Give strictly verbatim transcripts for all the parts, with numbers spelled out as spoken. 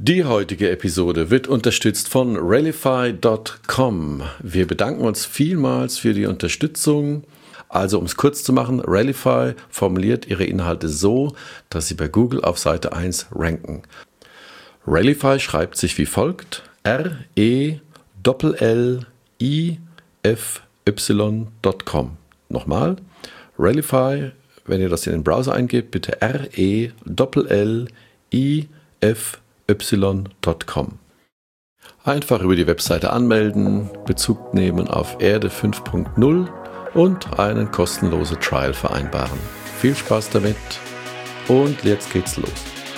Die heutige Episode wird unterstützt von Rallyfy Punkt com. Wir bedanken uns vielmals für die Unterstützung. Also um es kurz zu machen, Rallyfy formuliert ihre Inhalte so, dass sie bei Google auf Seite eins ranken. Rallyfy schreibt sich wie folgt: R E L L I F Y Punkt com. Nochmal, Rallyfy, wenn ihr das in den Browser eingebt, bitte R E L L I F Y Punkt com. Einfach über die Webseite anmelden, Bezug nehmen auf Erde fünf Punkt null und einen kostenlosen Trial vereinbaren. Viel Spaß damit und jetzt geht's los.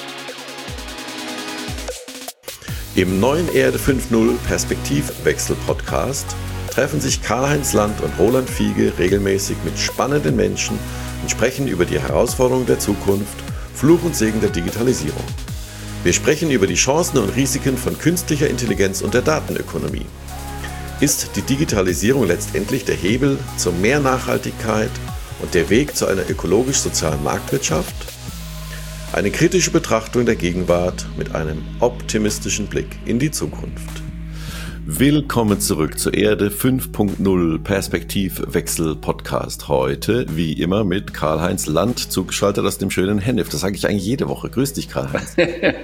Im neuen Erde fünf Punkt null Perspektivwechsel-Podcast treffen sich Karl-Heinz Land und Roland Fiege regelmäßig mit spannenden Menschen und sprechen über die Herausforderungen der Zukunft, Fluch und Segen der Digitalisierung. Wir sprechen über die Chancen und Risiken von künstlicher Intelligenz und der Datenökonomie. Ist die Digitalisierung letztendlich der Hebel zu mehr Nachhaltigkeit und der Weg zu einer ökologisch-sozialen Marktwirtschaft? Eine kritische Betrachtung der Gegenwart mit einem optimistischen Blick in die Zukunft. Willkommen zurück zur Erde fünf Punkt null Perspektivwechsel-Podcast. Heute, wie immer, mit Karl-Heinz Land, zugeschaltet aus dem schönen Hennef. Das sage ich eigentlich jede Woche. Grüß dich, Karl-Heinz.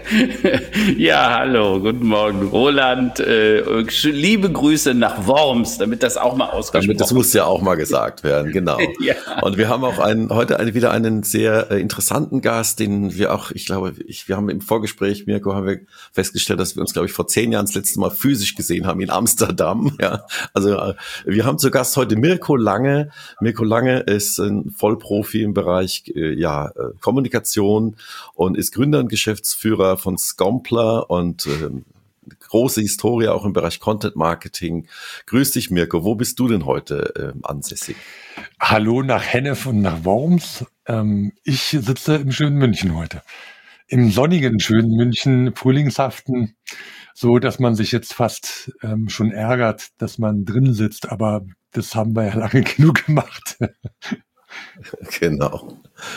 Ja, hallo, guten Morgen, Roland. Äh, liebe Grüße nach Worms, damit das auch mal ausgesprochen wird. Das muss ja auch mal gesagt werden, genau. Ja. Und wir haben auch einen, heute eine, wieder einen sehr äh, interessanten Gast, den wir auch, ich glaube, ich, wir haben im Vorgespräch, Mirko, haben wir festgestellt, dass wir uns, glaube ich, vor zehn Jahren das letzte Mal physisch gesehen haben in Amsterdam. Ja, also äh, wir haben zu Gast heute Mirko Lange. Mirko Lange ist ein Vollprofi im Bereich äh, ja, äh, Kommunikation und ist Gründer und Geschäftsführer von Scompler und äh, große Historie auch im Bereich Content Marketing. Grüß dich, Mirko. Wo bist du denn heute äh, ansässig? Hallo nach Hennef und nach Worms. Ähm, ich sitze im schönen München heute. Im sonnigen, schönen München, frühlingshaften, so dass man sich jetzt fast ähm, schon ärgert, dass man drin sitzt, aber das haben wir ja lange genug gemacht. Genau.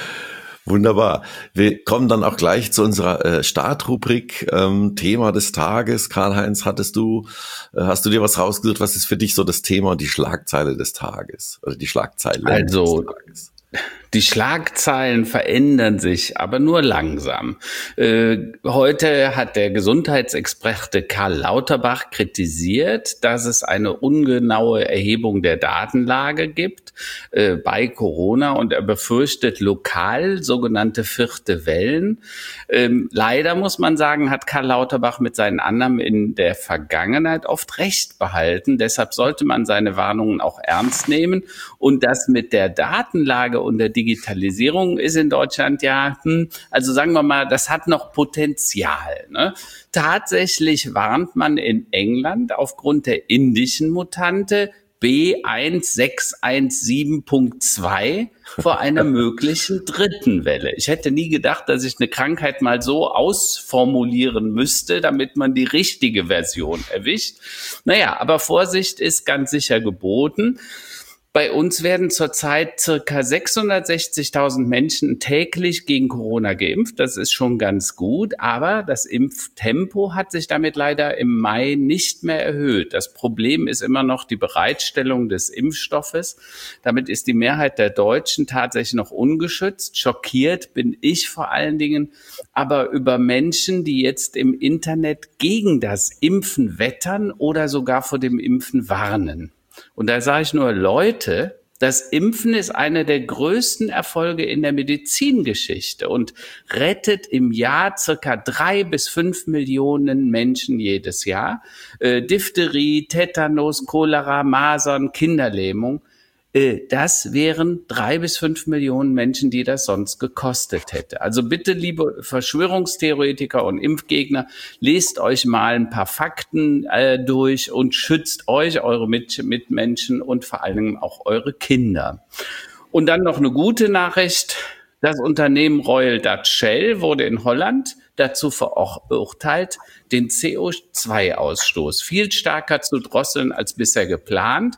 Wunderbar. Wir kommen dann auch gleich zu unserer äh, Startrubrik, ähm, Thema des Tages. Karl-Heinz, hattest du, äh, hast du dir was rausgesucht? Was ist für dich so das Thema und die Schlagzeile des Tages? Oder die Schlagzeile also, des Tages? Die Schlagzeilen verändern sich, aber nur langsam. Äh, heute hat der Gesundheitsexperte Karl Lauterbach kritisiert, dass es eine ungenaue Erhebung der Datenlage gibt äh, bei Corona und er befürchtet lokal sogenannte vierte Wellen. Ähm, leider muss man sagen, hat Karl Lauterbach mit seinen Annahmen in der Vergangenheit oft recht behalten. Deshalb sollte man seine Warnungen auch ernst nehmen und das mit der Datenlage und der Digitalisierung ist in Deutschland ja, hm, also sagen wir mal, das hat noch Potenzial. Ne? Tatsächlich warnt man in England aufgrund der indischen Mutante B eins sechs eins sieben Punkt zwei vor einer möglichen dritten Welle. Ich hätte nie gedacht, dass ich eine Krankheit mal so ausformulieren müsste, damit man die richtige Version erwischt. Naja, aber Vorsicht ist ganz sicher geboten. Bei uns werden zurzeit circa sechshundertsechzigtausend Menschen täglich gegen Corona geimpft. Das ist schon ganz gut, aber das Impftempo hat sich damit leider im Mai nicht mehr erhöht. Das Problem ist immer noch die Bereitstellung des Impfstoffes. Damit ist die Mehrheit der Deutschen tatsächlich noch ungeschützt. Schockiert bin ich vor allen Dingen aber über Menschen, die jetzt im Internet gegen das Impfen wettern oder sogar vor dem Impfen warnen. Und da sage ich nur, Leute, das Impfen ist einer der größten Erfolge in der Medizingeschichte und rettet im Jahr circa drei bis fünf Millionen Menschen jedes Jahr. Äh, Diphtherie, Tetanus, Cholera, Masern, Kinderlähmung. Äh, das wären drei bis fünf Millionen Menschen, die das sonst gekostet hätte. Also bitte, liebe Verschwörungstheoretiker und Impfgegner, lest euch mal ein paar Fakten äh, durch und schützt euch, eure Mit- Mitmenschen und vor allem auch eure Kinder. Und dann noch eine gute Nachricht. Das Unternehmen Royal Dutch Shell wurde in Holland dazu verurteilt, den C O zwei Ausstoß viel stärker zu drosseln als bisher geplant.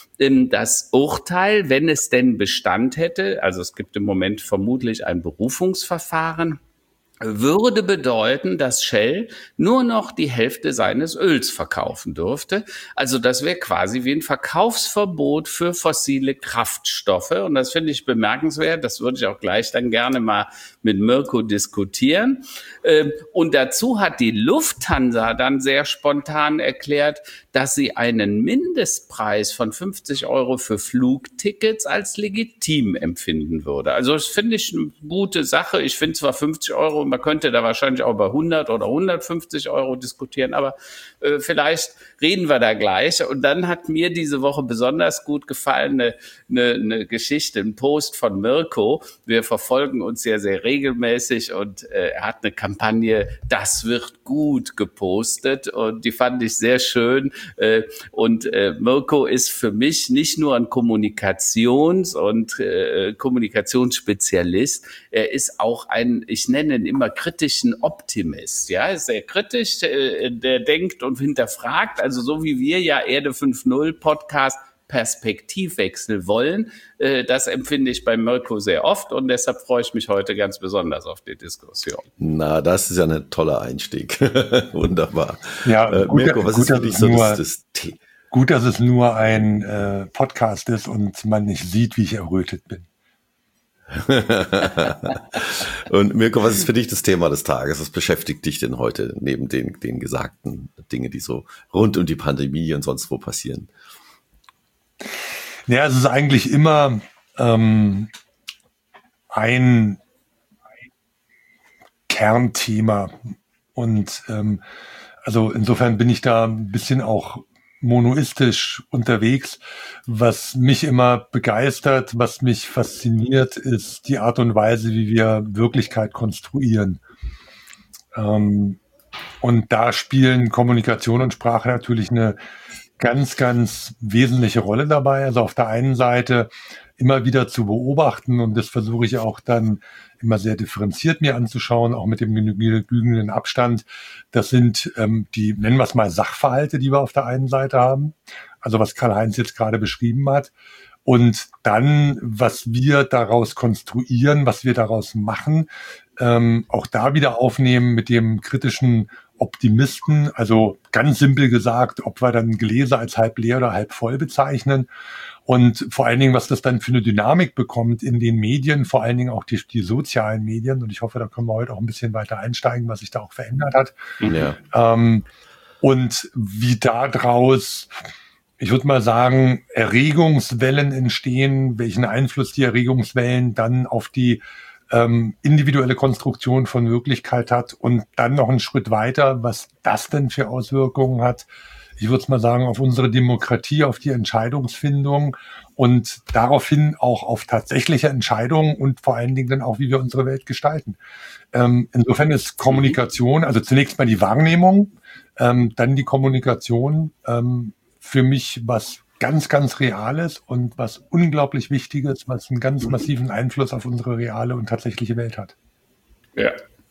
Das Urteil, wenn es denn Bestand hätte, also es gibt im Moment vermutlich ein Berufungsverfahren, würde bedeuten, dass Shell nur noch die Hälfte seines Öls verkaufen dürfte. Also das wäre quasi wie ein Verkaufsverbot für fossile Kraftstoffe. Und das finde ich bemerkenswert. Das würde ich auch gleich dann gerne mal mit Mirko diskutieren. Und dazu hat die Lufthansa dann sehr spontan erklärt, dass sie einen Mindestpreis von fünfzig Euro für Flugtickets als legitim empfinden würde. Also das finde ich eine gute Sache. Ich finde zwar fünfzig Euro, man könnte da wahrscheinlich auch über hundert oder hundertfünfzig Euro diskutieren, aber äh, vielleicht reden wir da gleich. Und dann hat mir diese Woche besonders gut gefallen eine, eine, eine Geschichte, ein Post von Mirko. Wir verfolgen uns ja sehr regelmäßig und äh, er hat eine Kampagne, das wird gut, gepostet und die fand ich sehr schön. Äh, und äh, Mirko ist für mich nicht nur ein Kommunikations- und äh, Kommunikationsspezialist, er ist auch ein, ich nenne ihn immer kritischen Optimist. Ja, ist sehr kritisch, äh, der denkt und hinterfragt, also so wie wir ja Erde fünf Punkt null Podcast Perspektivwechsel wollen. Äh, das empfinde ich bei Mirko sehr oft und deshalb freue ich mich heute ganz besonders auf die Diskussion. Na, das ist ja ein toller Einstieg. Wunderbar. Ja, äh, gut, Mirko, was gut, ist für dich so nur, das, das Thema? Gut, dass es nur ein äh, Podcast ist und man nicht sieht, wie ich errötet bin. Und Mirko, was ist für dich das Thema des Tages? Was beschäftigt dich denn heute neben den, den gesagten Dingen, die so rund um die Pandemie und sonst wo passieren? Ja, es ist eigentlich immer ähm, ein Kernthema und ähm, also insofern bin ich da ein bisschen auch monoistisch unterwegs. Was mich immer begeistert, was mich fasziniert, ist die Art und Weise, wie wir Wirklichkeit konstruieren. Ähm, und da spielen Kommunikation und Sprache natürlich eine ganz, ganz wesentliche Rolle dabei. Also auf der einen Seite immer wieder zu beobachten und das versuche ich auch dann immer sehr differenziert mir anzuschauen, auch mit dem genügenden Abstand. Das sind ähm, die, nennen wir es mal, Sachverhalte, die wir auf der einen Seite haben. Also was Karl-Heinz jetzt gerade beschrieben hat. Und dann, was wir daraus konstruieren, was wir daraus machen, ähm, auch da wieder aufnehmen mit dem kritischen Optimisten. Also ganz simpel gesagt, ob wir dann Gläser als halb leer oder halb voll bezeichnen. Und vor allen Dingen, was das dann für eine Dynamik bekommt in den Medien, vor allen Dingen auch die, die sozialen Medien. Und ich hoffe, da können wir heute auch ein bisschen weiter einsteigen, was sich da auch verändert hat. Ja. Ähm, und wie daraus, ich würde mal sagen, Erregungswellen entstehen, welchen Einfluss die Erregungswellen dann auf die ähm, individuelle Konstruktion von Wirklichkeit hat und dann noch einen Schritt weiter, was das denn für Auswirkungen hat. Ich würde mal sagen, auf unsere Demokratie, auf die Entscheidungsfindung und daraufhin auch auf tatsächliche Entscheidungen und vor allen Dingen dann auch, wie wir unsere Welt gestalten. Ähm, insofern ist Kommunikation, also zunächst mal die Wahrnehmung, ähm, dann die Kommunikation ähm, für mich was ganz, ganz Reales und was unglaublich Wichtiges, was einen ganz massiven Einfluss auf unsere reale und tatsächliche Welt hat. Ja.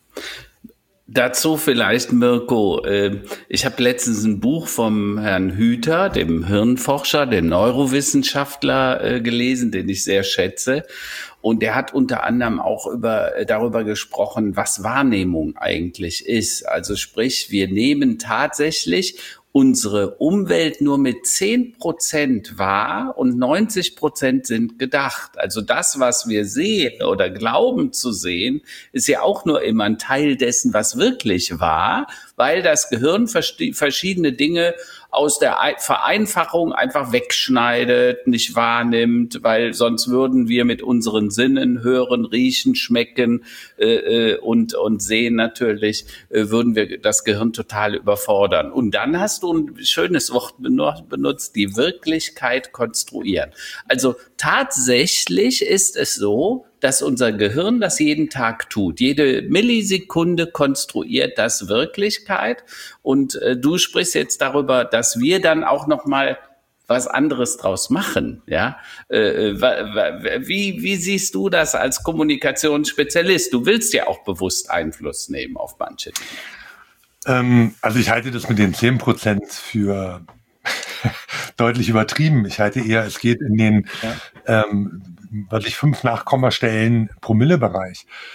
Dazu vielleicht, Mirko, ich habe letztens ein Buch vom Herrn Hüter, dem Hirnforscher, dem Neurowissenschaftler gelesen, den ich sehr schätze. Und der hat unter anderem auch über, darüber gesprochen, was Wahrnehmung eigentlich ist. Also sprich, wir nehmen tatsächlich unsere Umwelt nur mit zehn Prozent wahr und neunzig Prozent sind gedacht. Also das, was wir sehen oder glauben zu sehen, ist ja auch nur immer ein Teil dessen, was wirklich war, weil das Gehirn verschiedene Dinge aus der Vereinfachung einfach wegschneidet, nicht wahrnimmt, weil sonst würden wir mit unseren Sinnen hören, riechen, schmecken äh, und und sehen natürlich, äh, würden wir das Gehirn total überfordern. Und dann hast du ein schönes Wort benutzt, die Wirklichkeit konstruieren. Also tatsächlich ist es so, dass unser Gehirn das jeden Tag tut. Jede Millisekunde konstruiert das Wirklichkeit. Und äh, du sprichst jetzt darüber, dass wir dann auch noch mal was anderes draus machen. Ja, äh, wie wie siehst du das als Kommunikationsspezialist? Du willst ja auch bewusst Einfluss nehmen auf manche Dinge. Ähm, also ich halte das mit den zehn Prozent für deutlich übertrieben. Ich halte eher, es geht in den, ja. ähm, was ich fünf Nachkommastellen Promillebereich.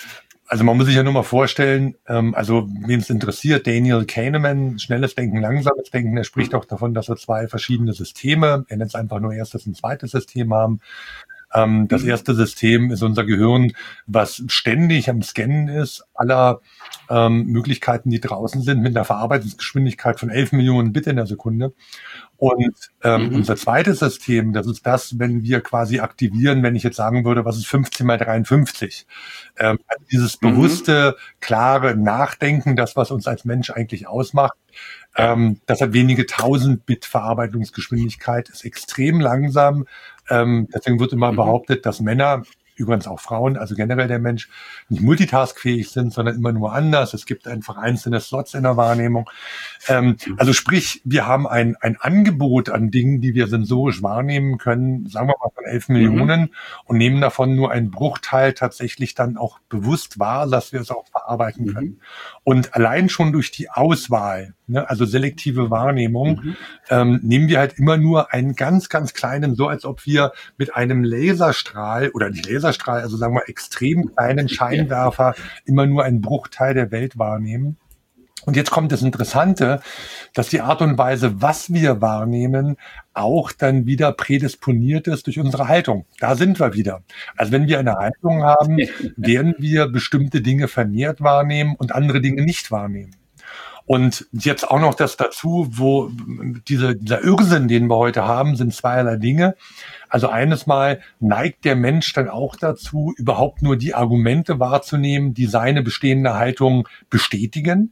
also man muss sich ja nur mal vorstellen, ähm, also wen es interessiert, Daniel Kahneman, schnelles Denken, langsames Denken, er spricht auch davon, dass wir zwei verschiedene Systeme, er nennt es einfach nur erstes und zweites System haben. Ähm, das erste System ist unser Gehirn, was ständig am Scannen ist, aller ähm, Möglichkeiten, die draußen sind, mit einer Verarbeitungsgeschwindigkeit von elf Millionen Bit in der Sekunde. Und ähm, mhm. unser zweites System, das ist das, wenn wir quasi aktivieren, wenn ich jetzt sagen würde, was ist fünfzehn mal dreiundfünfzig? Ähm, also dieses bewusste, klare Nachdenken, das, was uns als Mensch eigentlich ausmacht, ähm, das hat wenige tausend Bit Verarbeitungsgeschwindigkeit, ist extrem langsam. Ähm, deswegen wird immer mhm. behauptet, dass Männer, übrigens auch Frauen, also generell der Mensch, nicht multitaskfähig sind, sondern immer nur anders. Es gibt einfach einzelne Slots in der Wahrnehmung. Ähm, also sprich, wir haben ein, ein Angebot an Dingen, die wir sensorisch wahrnehmen können, sagen wir mal von elf Millionen mhm. und nehmen davon nur einen Bruchteil tatsächlich dann auch bewusst wahr, dass wir es auch verarbeiten mhm. können. Und allein schon durch die Auswahl, ne, also selektive Wahrnehmung, mhm. ähm, nehmen wir halt immer nur einen ganz, ganz kleinen, so als ob wir mit einem Laserstrahl oder nicht Laserstrahl, also sagen wir extrem kleinen Scheinwerfer immer nur einen Bruchteil der Welt wahrnehmen. Und jetzt kommt das Interessante, dass die Art und Weise, was wir wahrnehmen, auch dann wieder prädisponiert ist durch unsere Haltung. Da sind wir wieder. Also wenn wir eine Haltung haben, werden wir bestimmte Dinge vermehrt wahrnehmen und andere Dinge nicht wahrnehmen. Und jetzt auch noch das dazu, wo diese, dieser Irrsinn, den wir heute haben, sind zweierlei Dinge. Also eines Mal neigt der Mensch dann auch dazu, überhaupt nur die Argumente wahrzunehmen, die seine bestehende Haltung bestätigen.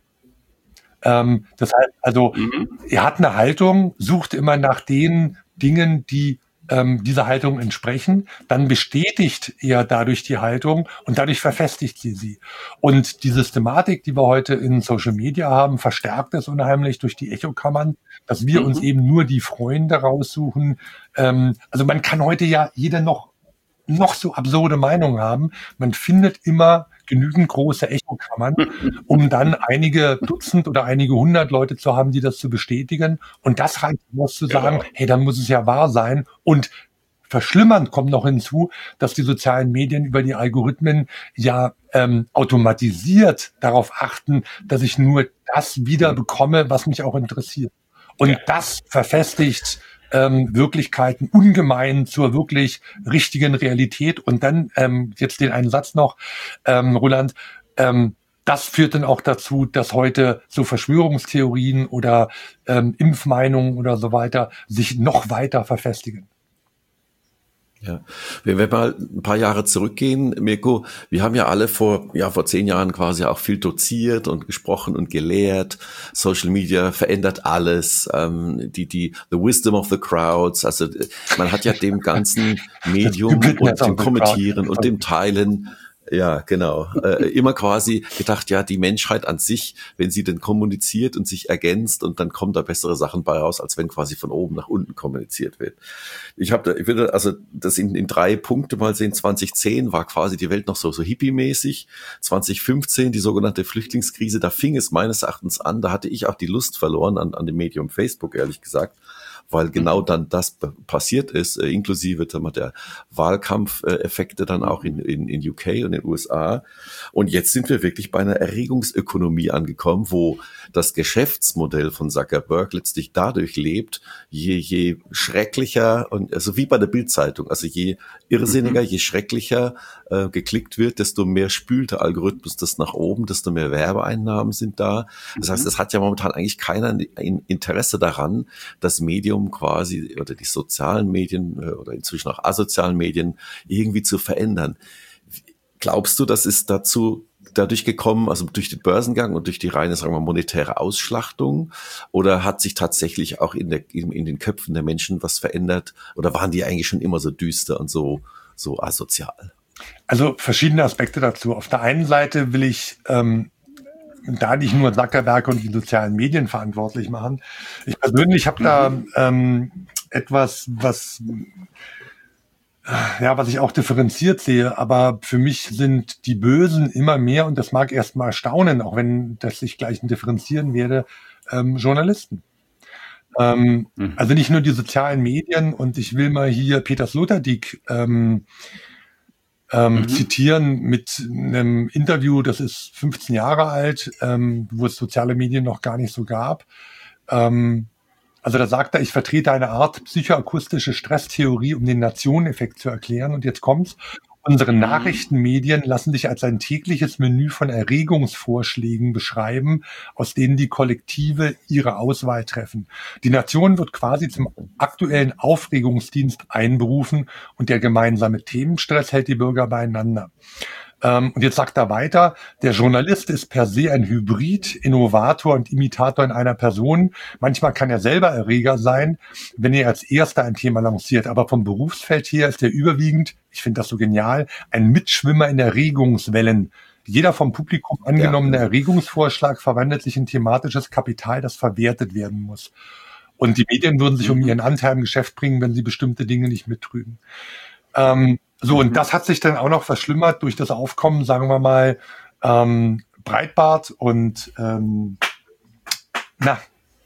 Ähm, das heißt also, mhm. er hat eine Haltung, sucht immer nach den Dingen, die ähm, dieser Haltung entsprechen, dann bestätigt er dadurch die Haltung und dadurch verfestigt sie sie. Und die Systematik, die wir heute in Social Media haben, verstärkt es unheimlich durch die Echokammern, dass wir mhm. uns eben nur die Freunde raussuchen. Ähm, also man kann heute ja jeder noch noch so absurde Meinung haben. Man findet immer genügend große Echokammern, um dann einige Dutzend oder einige hundert Leute zu haben, die das zu bestätigen. Und das reicht aus zu sagen, genau. hey, dann muss es ja wahr sein. Und verschlimmernd kommt noch hinzu, dass die sozialen Medien über die Algorithmen ja ähm, automatisiert darauf achten, dass ich nur das wieder bekomme, was mich auch interessiert. Und ja. das verfestigt Ähm, Wirklichkeiten ungemein zur wirklich richtigen Realität. Und dann ähm, jetzt den einen Satz noch, ähm, Roland, ähm, das führt dann auch dazu, dass heute so Verschwörungstheorien oder ähm, Impfmeinungen oder so weiter sich noch weiter verfestigen. Ja, wenn wir mal ein paar Jahre zurückgehen, Mirko, wir haben ja alle vor, ja, vor zehn Jahren quasi auch viel doziert und gesprochen und gelehrt. Social Media verändert alles, ähm, die, die, the wisdom of the crowds. Also, man hat ja dem ganzen Medium und dem Kommentieren und dem Teilen, ja, genau, äh, immer quasi gedacht, ja, die Menschheit an sich, wenn sie denn kommuniziert und sich ergänzt und dann kommen da bessere Sachen bei raus, als wenn quasi von oben nach unten kommuniziert wird. Ich habe, ich würde also das in, in drei Punkte mal sehen. zwanzig zehn war quasi die Welt noch so so hippie-mäßig. zwanzig fünfzehn die sogenannte Flüchtlingskrise, da fing es meines Erachtens an. Da hatte ich auch die Lust verloren an an dem Medium Facebook, ehrlich gesagt, weil genau dann das passiert ist, äh, inklusive der Wahlkampfeffekte dann auch in, in, in U K und in den U S A. Und jetzt sind wir wirklich bei einer Erregungsökonomie angekommen, wo das Geschäftsmodell von Zuckerberg letztlich dadurch lebt, je, je schrecklicher, und also wie bei der Bild-Zeitung, also je irrsinniger, je schrecklicher äh, geklickt wird, desto mehr spült der Algorithmus das nach oben, desto mehr Werbeeinnahmen sind da. Das heißt, es hat ja momentan eigentlich keiner ein Interesse daran, das Medium quasi oder die sozialen Medien oder inzwischen auch asozialen Medien irgendwie zu verändern. Glaubst du, das ist dazu dadurch gekommen, also durch den Börsengang und durch die reine, sagen wir, monetäre Ausschlachtung, oder hat sich tatsächlich auch in, der, in, in den Köpfen der Menschen was verändert, oder waren die eigentlich schon immer so düster und so, so asozial? Also verschiedene Aspekte dazu. Auf der einen Seite will ich ähm, da nicht nur Zuckerberg und die sozialen Medien verantwortlich machen. Ich persönlich habe da ähm, etwas, was ja, was ich auch differenziert sehe, aber für mich sind die Bösen immer mehr, und das mag erstmal erstaunen, auch wenn das sich gleich differenzieren werde, ähm, Journalisten. Ähm, mhm. Also nicht nur die sozialen Medien, und ich will mal hier Peter Sloterdijk ähm, ähm, Mhm. zitieren mit einem Interview, das ist fünfzehn Jahre alt, ähm, wo es soziale Medien noch gar nicht so gab. Ähm, also da sagt er, ich vertrete eine Art psychoakustische Stresstheorie, um den Nationeneffekt zu erklären. Und jetzt kommt's. Unsere Mhm. Nachrichtenmedien lassen sich als ein tägliches Menü von Erregungsvorschlägen beschreiben, aus denen die Kollektive ihre Auswahl treffen. Die Nation wird quasi zum aktuellen Aufregungsdienst einberufen und der gemeinsame Themenstress hält die Bürger beieinander. Ähm, und jetzt sagt er weiter, der Journalist ist per se ein Hybrid, Innovator und Imitator in einer Person. Manchmal kann er selber Erreger sein, wenn er als Erster ein Thema lanciert. Aber vom Berufsfeld her ist er überwiegend, ich finde das so genial, ein Mitschwimmer in Erregungswellen. Jeder vom Publikum angenommene Ja. Erregungsvorschlag verwandelt sich in thematisches Kapital, das verwertet werden muss. Und die Medien würden sich um ihren Anteil im Geschäft bringen, wenn sie bestimmte Dinge nicht mittrügen. Ähm, so, und das hat sich dann auch noch verschlimmert durch das Aufkommen, sagen wir mal, ähm, Breitbart und, ähm, na,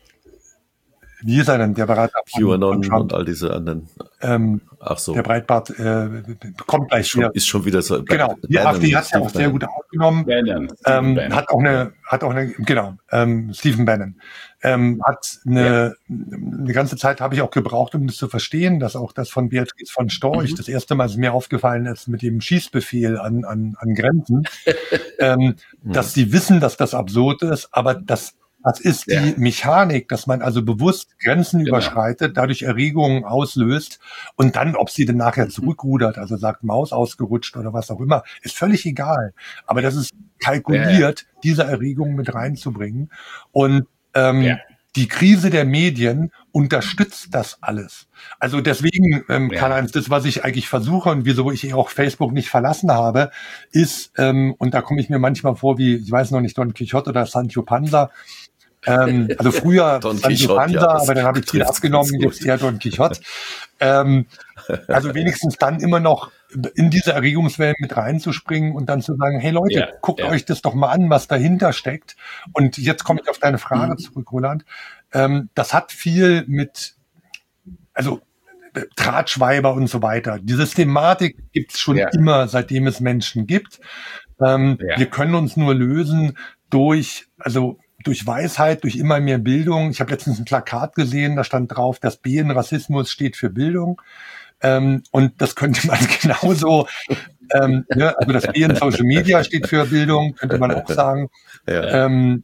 wie ist er denn, der Berater von, von QAnon Trump? und all diese anderen. Ähm, Ach so. Der Breitbart äh, kommt gleich Schon, wieder. ist schon wieder so. Genau, die Bannon, AfD hat ja auch Steve sehr Bannon. gut aufgenommen. Bannon, Stephen Ähm, Bannon. hat auch eine, hat auch eine, genau, ähm, Stephen Bannon, ähm, hat eine, eine ganze Zeit habe ich auch gebraucht, um das zu verstehen, dass auch das von Beatrice von Storch Mhm. das erste Mal ist mir aufgefallen ist mit dem Schießbefehl an, an, an Grenzen, ähm, dass sie wissen, dass das absurd ist, aber das Das ist Ja. die Mechanik, dass man also bewusst Grenzen Genau. überschreitet, dadurch Erregungen auslöst und dann, ob sie dann nachher zurückrudert, also sagt Maus ausgerutscht oder was auch immer, ist völlig egal. Aber das ist kalkuliert, diese Erregungen mit reinzubringen. Und ähm, Ja. die Krise der Medien unterstützt das alles. Also deswegen, ähm, Ja. Karl-Heinz, das, was ich eigentlich versuche und wieso ich auch Facebook nicht verlassen habe, ist, ähm, und da komme ich mir manchmal vor wie, ich weiß noch nicht, Don Quixote oder Sancho Panza, ähm, also früher Don Sancho Quixote, Panza, ja, das aber dann habe ich viel trifft's abgenommen, ganz jetzt gut. eher Don Quixote. ähm, also wenigstens dann immer noch in diese Erregungswellen mit reinzuspringen und dann zu sagen, hey Leute, Ja, guckt ja. euch das doch mal an, was dahinter steckt. Und jetzt komme ich auf deine Frage Mhm. zurück, Roland. Ähm, das hat viel mit, also äh, Drahtschweiber und so weiter. Die Systematik gibt's schon Ja. immer, seitdem es Menschen gibt. Ähm, Ja. Wir können uns nur lösen durch, also durch Weisheit, durch immer mehr Bildung. Ich habe letztens ein Plakat gesehen, da stand drauf, das B in Rassismus steht für Bildung. Ähm, und das könnte man genauso, ähm, ne, also das B in Social Media steht für Bildung, könnte man auch sagen. Ja. Ähm,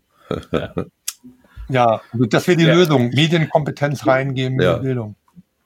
ja, also das wäre die Ja. Lösung. Medienkompetenz reingeben in Ja. die Bildung.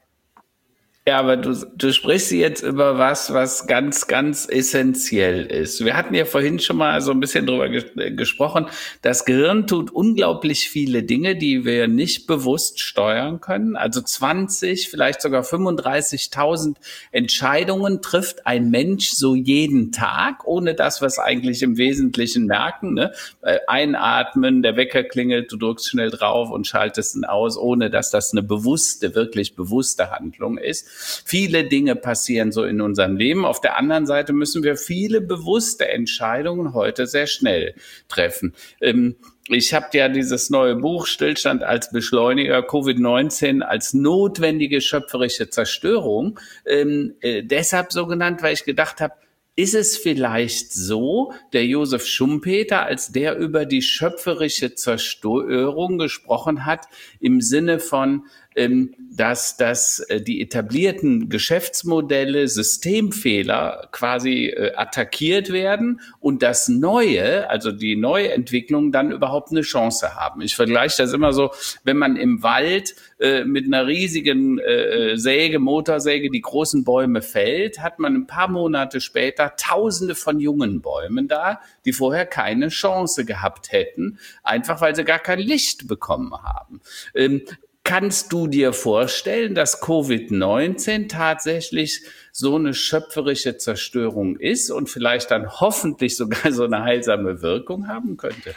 Ja, aber du, du sprichst jetzt über was, was ganz, ganz essentiell ist. Wir hatten ja vorhin schon mal so ein bisschen drüber ges- gesprochen. Das Gehirn tut unglaublich viele Dinge, die wir nicht bewusst steuern können. Also zwanzig, vielleicht sogar fünfunddreißigtausend Entscheidungen trifft ein Mensch so jeden Tag, ohne dass wir es eigentlich im Wesentlichen merken. Ne? Weil Einatmen, der Wecker klingelt, du drückst schnell drauf und schaltest ihn aus, ohne dass das eine bewusste, wirklich bewusste Handlung ist. Viele Dinge passieren so in unserem Leben. Auf der anderen Seite müssen wir viele bewusste Entscheidungen heute sehr schnell treffen. Ähm, ich habe ja dieses neue Buch Stillstand als Beschleuniger, Covid neunzehn als notwendige schöpferische Zerstörung, ähm, äh, deshalb so genannt, weil ich gedacht habe, ist es vielleicht so, der Josef Schumpeter, als der über die schöpferische Zerstörung gesprochen hat, im Sinne von, ähm, dass, dass äh, die etablierten Geschäftsmodelle, Systemfehler quasi äh, attackiert werden und das Neue, also die Neuentwicklung, dann überhaupt eine Chance haben. Ich vergleiche das immer so, wenn man im Wald äh, mit einer riesigen äh, Säge, Motorsäge die großen Bäume fällt, hat man ein paar Monate später Tausende von jungen Bäumen da, die vorher keine Chance gehabt hätten, einfach weil sie gar kein Licht bekommen haben. Ähm, Kannst du dir vorstellen, dass Covid neunzehn tatsächlich so eine schöpferische Zerstörung ist und vielleicht dann hoffentlich sogar so eine heilsame Wirkung haben könnte?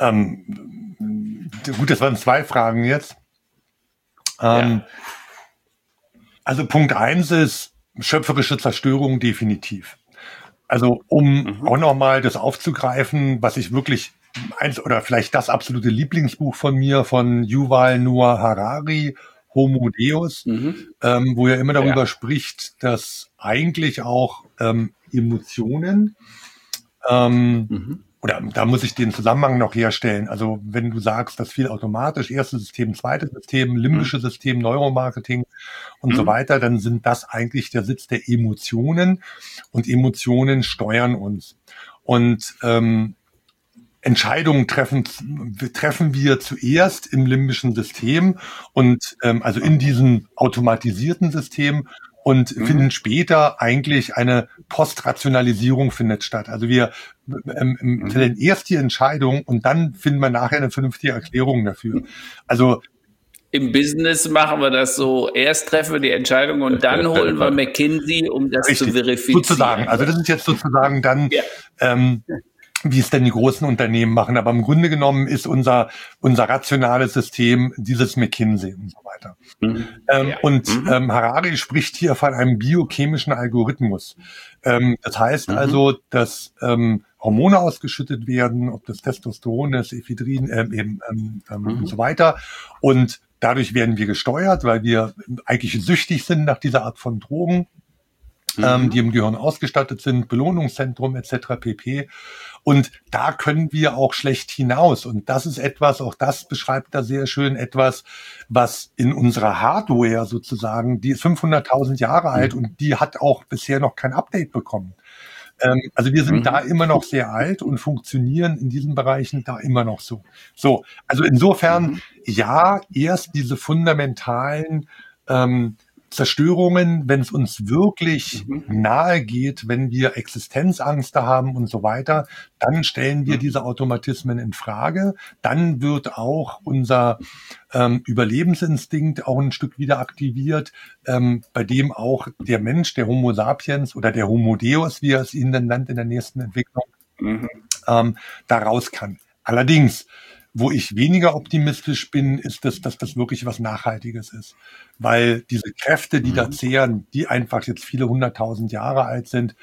Ähm, gut, das waren zwei Fragen jetzt. Ähm, Ja. Also Punkt eins ist schöpferische Zerstörung definitiv. Also um Mhm. auch nochmal das aufzugreifen, was ich wirklich eins oder vielleicht das absolute Lieblingsbuch von mir, von Yuval Noah Harari, Homo Deus, Mhm. ähm, wo er immer darüber Ja. spricht, dass eigentlich auch ähm, Emotionen. Ähm, mhm. Oder da muss ich den Zusammenhang noch herstellen. Also wenn du sagst, das viel automatisch, erstes System, zweites System, limbisches mhm. System, Neuromarketing und mhm. so weiter, dann sind das eigentlich der Sitz der Emotionen und Emotionen steuern uns. Und ähm, Entscheidungen treffen, treffen wir zuerst im limbischen System und ähm, also in diesem automatisierten System und mhm. finden später eigentlich eine Postrationalisierung findet statt. Also wir ähm, mhm. fällen erst die Entscheidung und dann finden wir nachher eine vernünftige Erklärung dafür. Also im Business machen wir das so, erst treffen wir die Entscheidung und dann holen wir McKinsey, um das Richtig, zu verifizieren. Sozusagen, also das ist jetzt sozusagen dann ja. ähm, wie es denn die großen Unternehmen machen. Aber im Grunde genommen ist unser unser rationales System dieses McKinsey und so weiter. Mhm. Ähm, ja. Und mhm. ähm, Harari spricht hier von einem biochemischen Algorithmus. Ähm, das heißt mhm. also, dass ähm, Hormone ausgeschüttet werden, ob das Testosteron ist, Ephedrin ähm, eben, ähm, mhm. und so weiter. Und dadurch werden wir gesteuert, weil wir eigentlich süchtig sind nach dieser Art von Drogen, mhm. ähm, die im Gehirn ausgestattet sind, Belohnungszentrum et cetera pp. Und da können wir auch schlecht hinaus. Und das ist etwas, auch das beschreibt er sehr schön, etwas, was in unserer Hardware sozusagen, die ist fünfhunderttausend Jahre alt und die hat auch bisher noch kein Update bekommen. Ähm, also wir sind mhm. da immer noch sehr alt und funktionieren in diesen Bereichen da immer noch so. So, also insofern, mhm. ja, erst diese fundamentalen ähm, Zerstörungen, wenn es uns wirklich mhm. nahe geht, wenn wir Existenzangst haben und so weiter, dann stellen wir diese Automatismen in Frage. Dann wird auch unser ähm, Überlebensinstinkt auch ein Stück wieder aktiviert, ähm, bei dem auch der Mensch, der Homo sapiens oder der Homo Deus, wie er es ihn dann nennt in der nächsten Entwicklung, mhm. ähm, da raus kann. Allerdings, wo ich weniger optimistisch bin, ist das, dass das wirklich was Nachhaltiges ist. Weil diese Kräfte, die mhm. da zehren, die einfach jetzt viele hunderttausend Jahre alt sind,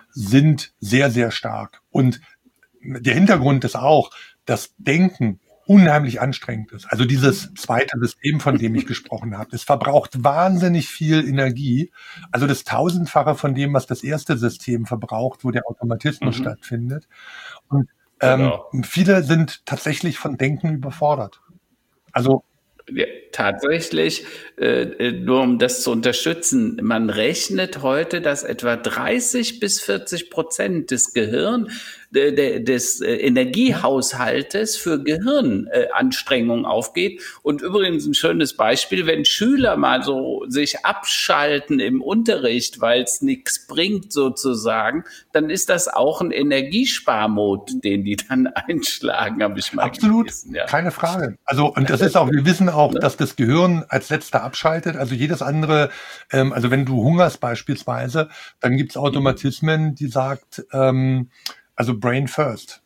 sind sehr, sehr stark. Und der Hintergrund ist auch, dass Denken unheimlich anstrengend ist. Also dieses zweite System, von dem ich gesprochen habe, es verbraucht wahnsinnig viel Energie. Also das Tausendfache von dem, was das erste System verbraucht, wo der Automatismus mhm. stattfindet. Und Genau. Ähm, viele sind tatsächlich von Denken überfordert. Also ja, tatsächlich, äh, nur um das zu unterstützen, man rechnet heute, dass etwa dreißig bis vierzig Prozent des Gehirn, äh, des äh, Energiehaushaltes für Gehirnanstrengungen äh, aufgeht. Und übrigens ein schönes Beispiel, wenn Schüler mal so sich abschalten im Unterricht, weil es nichts bringt sozusagen, dann ist das auch ein Energiesparmod, den die dann einschlagen, habe ich mal Absolut, gelesen, ja. Keine Frage. Also und das ist auch, wir wissen auch, dass das Gehirn als letzter abschaltet. Also jedes andere, ähm, also wenn du hungerst beispielsweise, dann gibt es Automatismen, die sagt, ähm, also Brain first.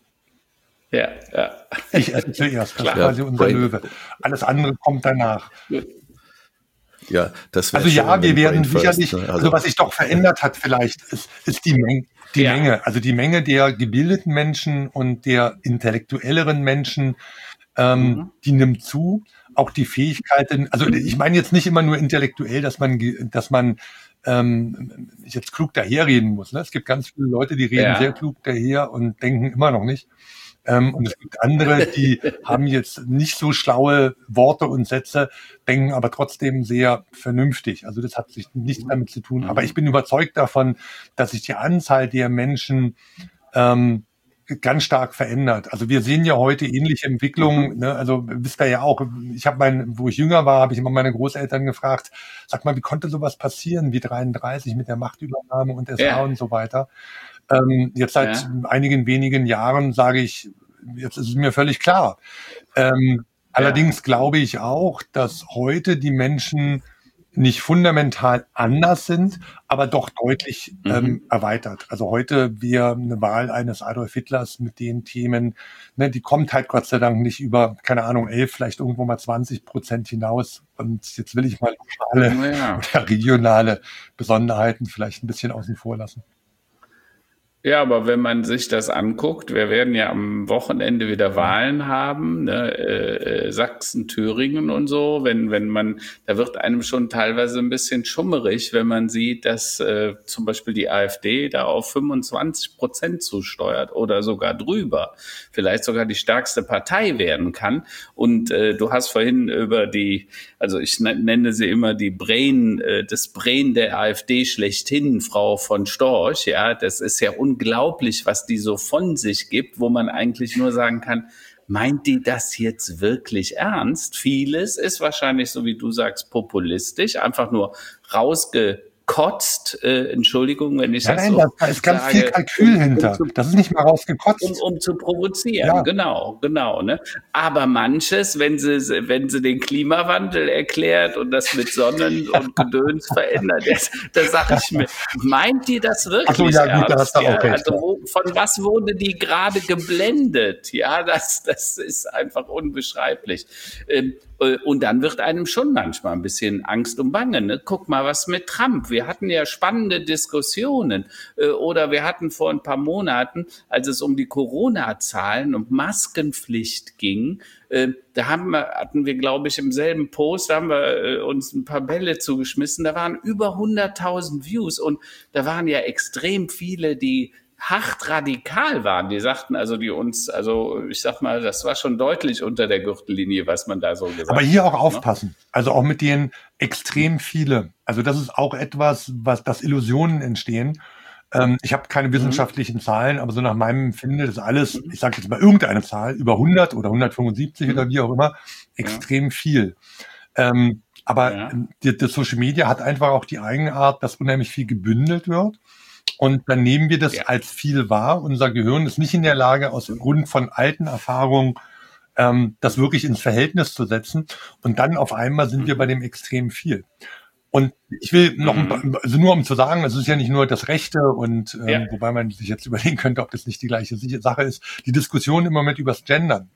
Ja, ja. Ich esse zuerst, das ist quasi unser Brain. Löwe. Alles andere kommt danach. Ja, das also ja, wir werden sicherlich, first, ne? also, also was sich doch verändert hat vielleicht, ist, ist die, Menge, die ja. Menge. Also die Menge der gebildeten Menschen und der intellektuelleren Menschen, ähm, mhm. die nimmt zu. Auch die Fähigkeiten, also ich meine jetzt nicht immer nur intellektuell, dass man, dass man ähm, jetzt klug daherreden muss. Ne? Es gibt ganz viele Leute, die reden ja. sehr klug daher und denken immer noch nicht. Ähm, und es gibt andere, die haben jetzt nicht so schlaue Worte und Sätze, denken aber trotzdem sehr vernünftig. Also das hat sich nichts damit zu tun. Aber ich bin überzeugt davon, dass sich die Anzahl der Menschen ähm, ganz stark verändert. Also wir sehen ja heute ähnliche Entwicklungen. Ne? Also wisst ihr ja auch, ich habe mein, wo ich jünger war, habe ich immer meine Großeltern gefragt, sag mal, wie konnte sowas passieren wie dreiunddreißig mit der Machtübernahme und S A ja. und so weiter. Ähm, jetzt seit ja. einigen wenigen Jahren sage ich, jetzt ist es mir völlig klar. Ähm, ja. Allerdings glaube ich auch, dass heute die Menschen nicht fundamental anders sind, aber doch deutlich mhm. ähm, erweitert. Also heute wäre eine Wahl eines Adolf Hitlers mit den Themen, ne, die kommt halt Gott sei Dank nicht über, keine Ahnung, elf, vielleicht irgendwo mal zwanzig Prozent hinaus. Und jetzt will ich mal lokale oh ja. oder regionale Besonderheiten vielleicht ein bisschen außen vor lassen. Ja, aber wenn man sich das anguckt, wir werden ja am Wochenende wieder Wahlen haben, ne, äh, äh, Sachsen, Thüringen und so, wenn, wenn man, da wird einem schon teilweise ein bisschen schummerig, wenn man sieht, dass äh, zum Beispiel die AfD da auf fünfundzwanzig Prozent zusteuert oder sogar drüber, vielleicht sogar die stärkste Partei werden kann. Und äh, du hast vorhin über die, also ich nenne sie immer die Brain, äh, das Brain der AfD schlechthin, Frau von Storch, ja, das ist ja unglaublich, was die so von sich gibt, wo man eigentlich nur sagen kann, meint die das jetzt wirklich ernst? Vieles ist wahrscheinlich, so wie du sagst, populistisch, einfach nur rausgekotzt, äh, Entschuldigung, wenn ich Ja, das nein, so da, da ist ganz sage, viel Kalkül um, hinter. um zu, Das ist nicht mal um, rausgekotzt. um zu provozieren, Ja, genau, genau, ne? Aber manches, wenn sie, wenn sie den Klimawandel erklärt und das mit Sonnen und Gedöns verändert, das, da sage ich mir, meint die das ach so, wirklich ja, gut, da hast ernst? du Ja, auch recht. also wo, von was wurde die gerade geblendet? Ja, das, das ist einfach unbeschreiblich. Ähm, äh, Und dann wird einem schon manchmal ein bisschen Angst und Bange. Ne? Guck mal, was mit Trump. Wir hatten ja spannende Diskussionen. Äh, Oder wir hatten vor ein paar Monaten, als es um die Corona-Zahlen und Maskenpflicht ging, äh, da haben wir, hatten wir, glaube ich, im selben Post, da haben wir äh, uns ein paar Bälle zugeschmissen. Da waren über hunderttausend Views und da waren ja extrem viele, die hart radikal waren. Die sagten also, die uns, also ich sag mal, das war schon deutlich unter der Gürtellinie, was man da so gesagt hat. Aber hier auch Ne? aufpassen. Also auch mit den extrem viele. Also das ist auch etwas, was, dass Illusionen entstehen. Ähm, ich habe keine wissenschaftlichen Zahlen, aber so nach meinem Empfinden ist alles, ich sage jetzt mal irgendeine Zahl, über hundert oder hundertfünfundsiebzig oder wie auch immer, extrem viel. Ähm, aber Ja. die, die Social Media hat einfach auch die Eigenart, dass unheimlich viel gebündelt wird. Und dann nehmen wir das Ja. als viel wahr. Unser Gehirn ist nicht in der Lage, aus dem Grund von alten Erfahrungen ähm, das wirklich ins Verhältnis zu setzen. Und dann auf einmal sind wir bei dem extrem viel. Und ich will noch, ein paar, also nur um zu sagen, es ist ja nicht nur das Rechte und ähm, Ja. wobei man sich jetzt überlegen könnte, ob das nicht die gleiche Sache ist, die Diskussion im Moment übers Gendern.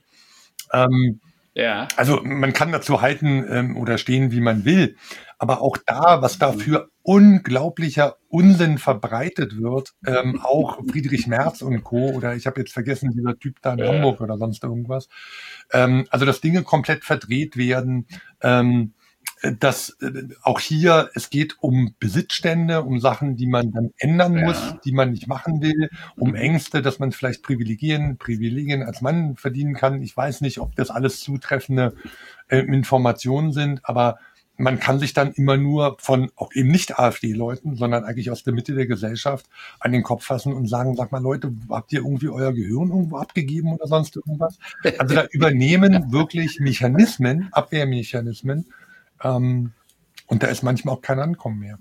Ähm, Ja. Also man kann dazu halten ähm, oder stehen, wie man will, aber auch da, was da für unglaublicher Unsinn verbreitet wird, ähm, auch Friedrich Merz und Co. oder ich habe jetzt vergessen, dieser Typ da in Ja. Hamburg oder sonst irgendwas. Ähm, also dass Dinge komplett verdreht werden, ähm, dass äh, auch hier, es geht um Besitzstände, um Sachen, die man dann ändern Ja. muss, die man nicht machen will, um Ängste, dass man vielleicht Privilegien, Privilegien als Mann verdienen kann. Ich weiß nicht, ob das alles zutreffende äh, Informationen sind, aber man kann sich dann immer nur von auch eben nicht AfD-Leuten, sondern eigentlich aus der Mitte der Gesellschaft an den Kopf fassen und sagen, sag mal Leute, habt ihr irgendwie euer Gehirn irgendwo abgegeben oder sonst irgendwas? Also da übernehmen wirklich Mechanismen, Abwehrmechanismen, ähm, und da ist manchmal auch kein Ankommen mehr.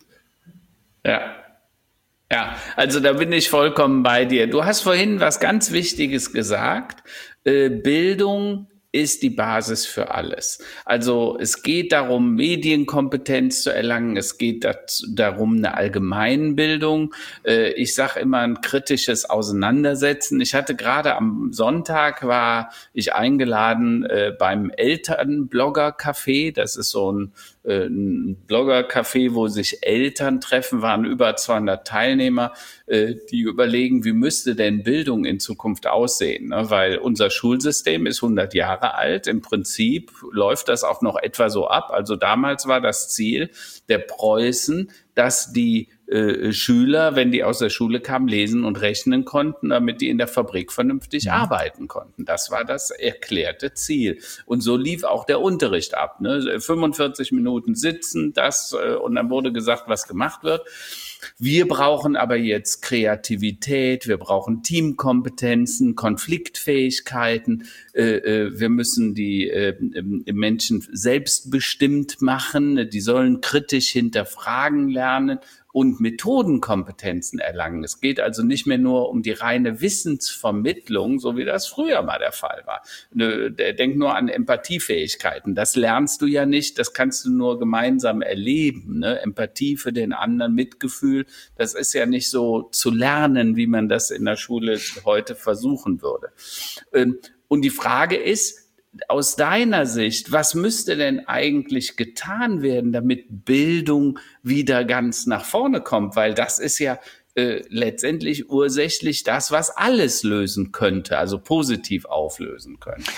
Ja. Ja, also da bin ich vollkommen bei dir. Du hast vorhin was ganz Wichtiges gesagt. Äh, Bildung ist die Basis für alles. Also es geht darum, Medienkompetenz zu erlangen. Es geht dazu, darum, eine Allgemeinbildung. Äh, ich sage immer ein kritisches Auseinandersetzen. Ich hatte gerade am Sonntag, war ich eingeladen äh, beim Elternblogger-Café. Das ist so ein ein Blogger-Café, wo sich Eltern treffen, waren über zweihundert Teilnehmer, die überlegen, wie müsste denn Bildung in Zukunft aussehen, weil unser Schulsystem ist hundert Jahre alt. Im Prinzip läuft das auch noch etwa so ab. Also damals war das Ziel der Preußen, dass die äh, Schüler, wenn die aus der Schule kamen, lesen und rechnen konnten, damit die in der Fabrik vernünftig ja. arbeiten konnten. Das war das erklärte Ziel. Und so lief auch der Unterricht ab. Ne? fünfundvierzig Minuten sitzen, das äh, und dann wurde gesagt, was gemacht wird. Wir brauchen aber jetzt Kreativität, wir brauchen Teamkompetenzen, Konfliktfähigkeiten, äh, äh, wir müssen die äh, Menschen selbstbestimmt machen, die sollen kritisch hinterfragen lernen und Methodenkompetenzen erlangen. Es geht also nicht mehr nur um die reine Wissensvermittlung, so wie das früher mal der Fall war. Denk nur an Empathiefähigkeiten. Das lernst du ja nicht, das kannst du nur gemeinsam erleben. Ne? Empathie für den anderen, Mitgefühl, das ist ja nicht so zu lernen, wie man das in der Schule heute versuchen würde. Und die Frage ist, aus deiner Sicht, was müsste denn eigentlich getan werden, damit Bildung wieder ganz nach vorne kommt? Weil das ist ja äh, letztendlich ursächlich das, was alles lösen könnte, also positiv auflösen könnte.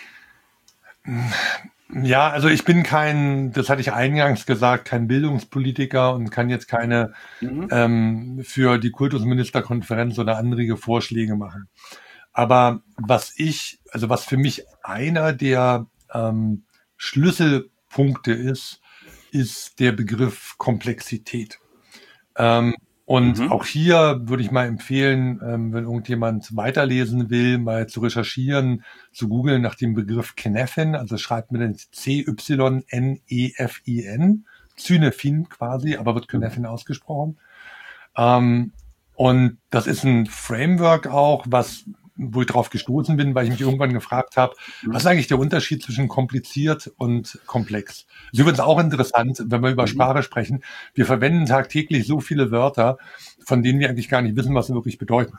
Ja, also ich bin kein, das hatte ich eingangs gesagt, kein Bildungspolitiker und kann jetzt keine mhm. ähm, für die Kultusministerkonferenz oder andere Vorschläge machen. Aber was ich, also was für mich einer der ähm, Schlüsselpunkte ist, ist der Begriff Komplexität. Ähm, und mhm. auch hier würde ich mal empfehlen, ähm, wenn irgendjemand weiterlesen will, mal zu recherchieren, zu googeln nach dem Begriff Cynefin, also schreibt man den C Y N E F I N, Cynefin quasi, aber wird Cynefin ausgesprochen. Ähm, und das ist ein Framework auch, was wo ich drauf gestoßen bin, weil ich mich irgendwann gefragt habe, was ist eigentlich der Unterschied zwischen kompliziert und komplex? Das ist übrigens auch interessant, wenn wir über Sprache sprechen. Wir verwenden tagtäglich so viele Wörter, von denen wir eigentlich gar nicht wissen, was sie wirklich bedeuten.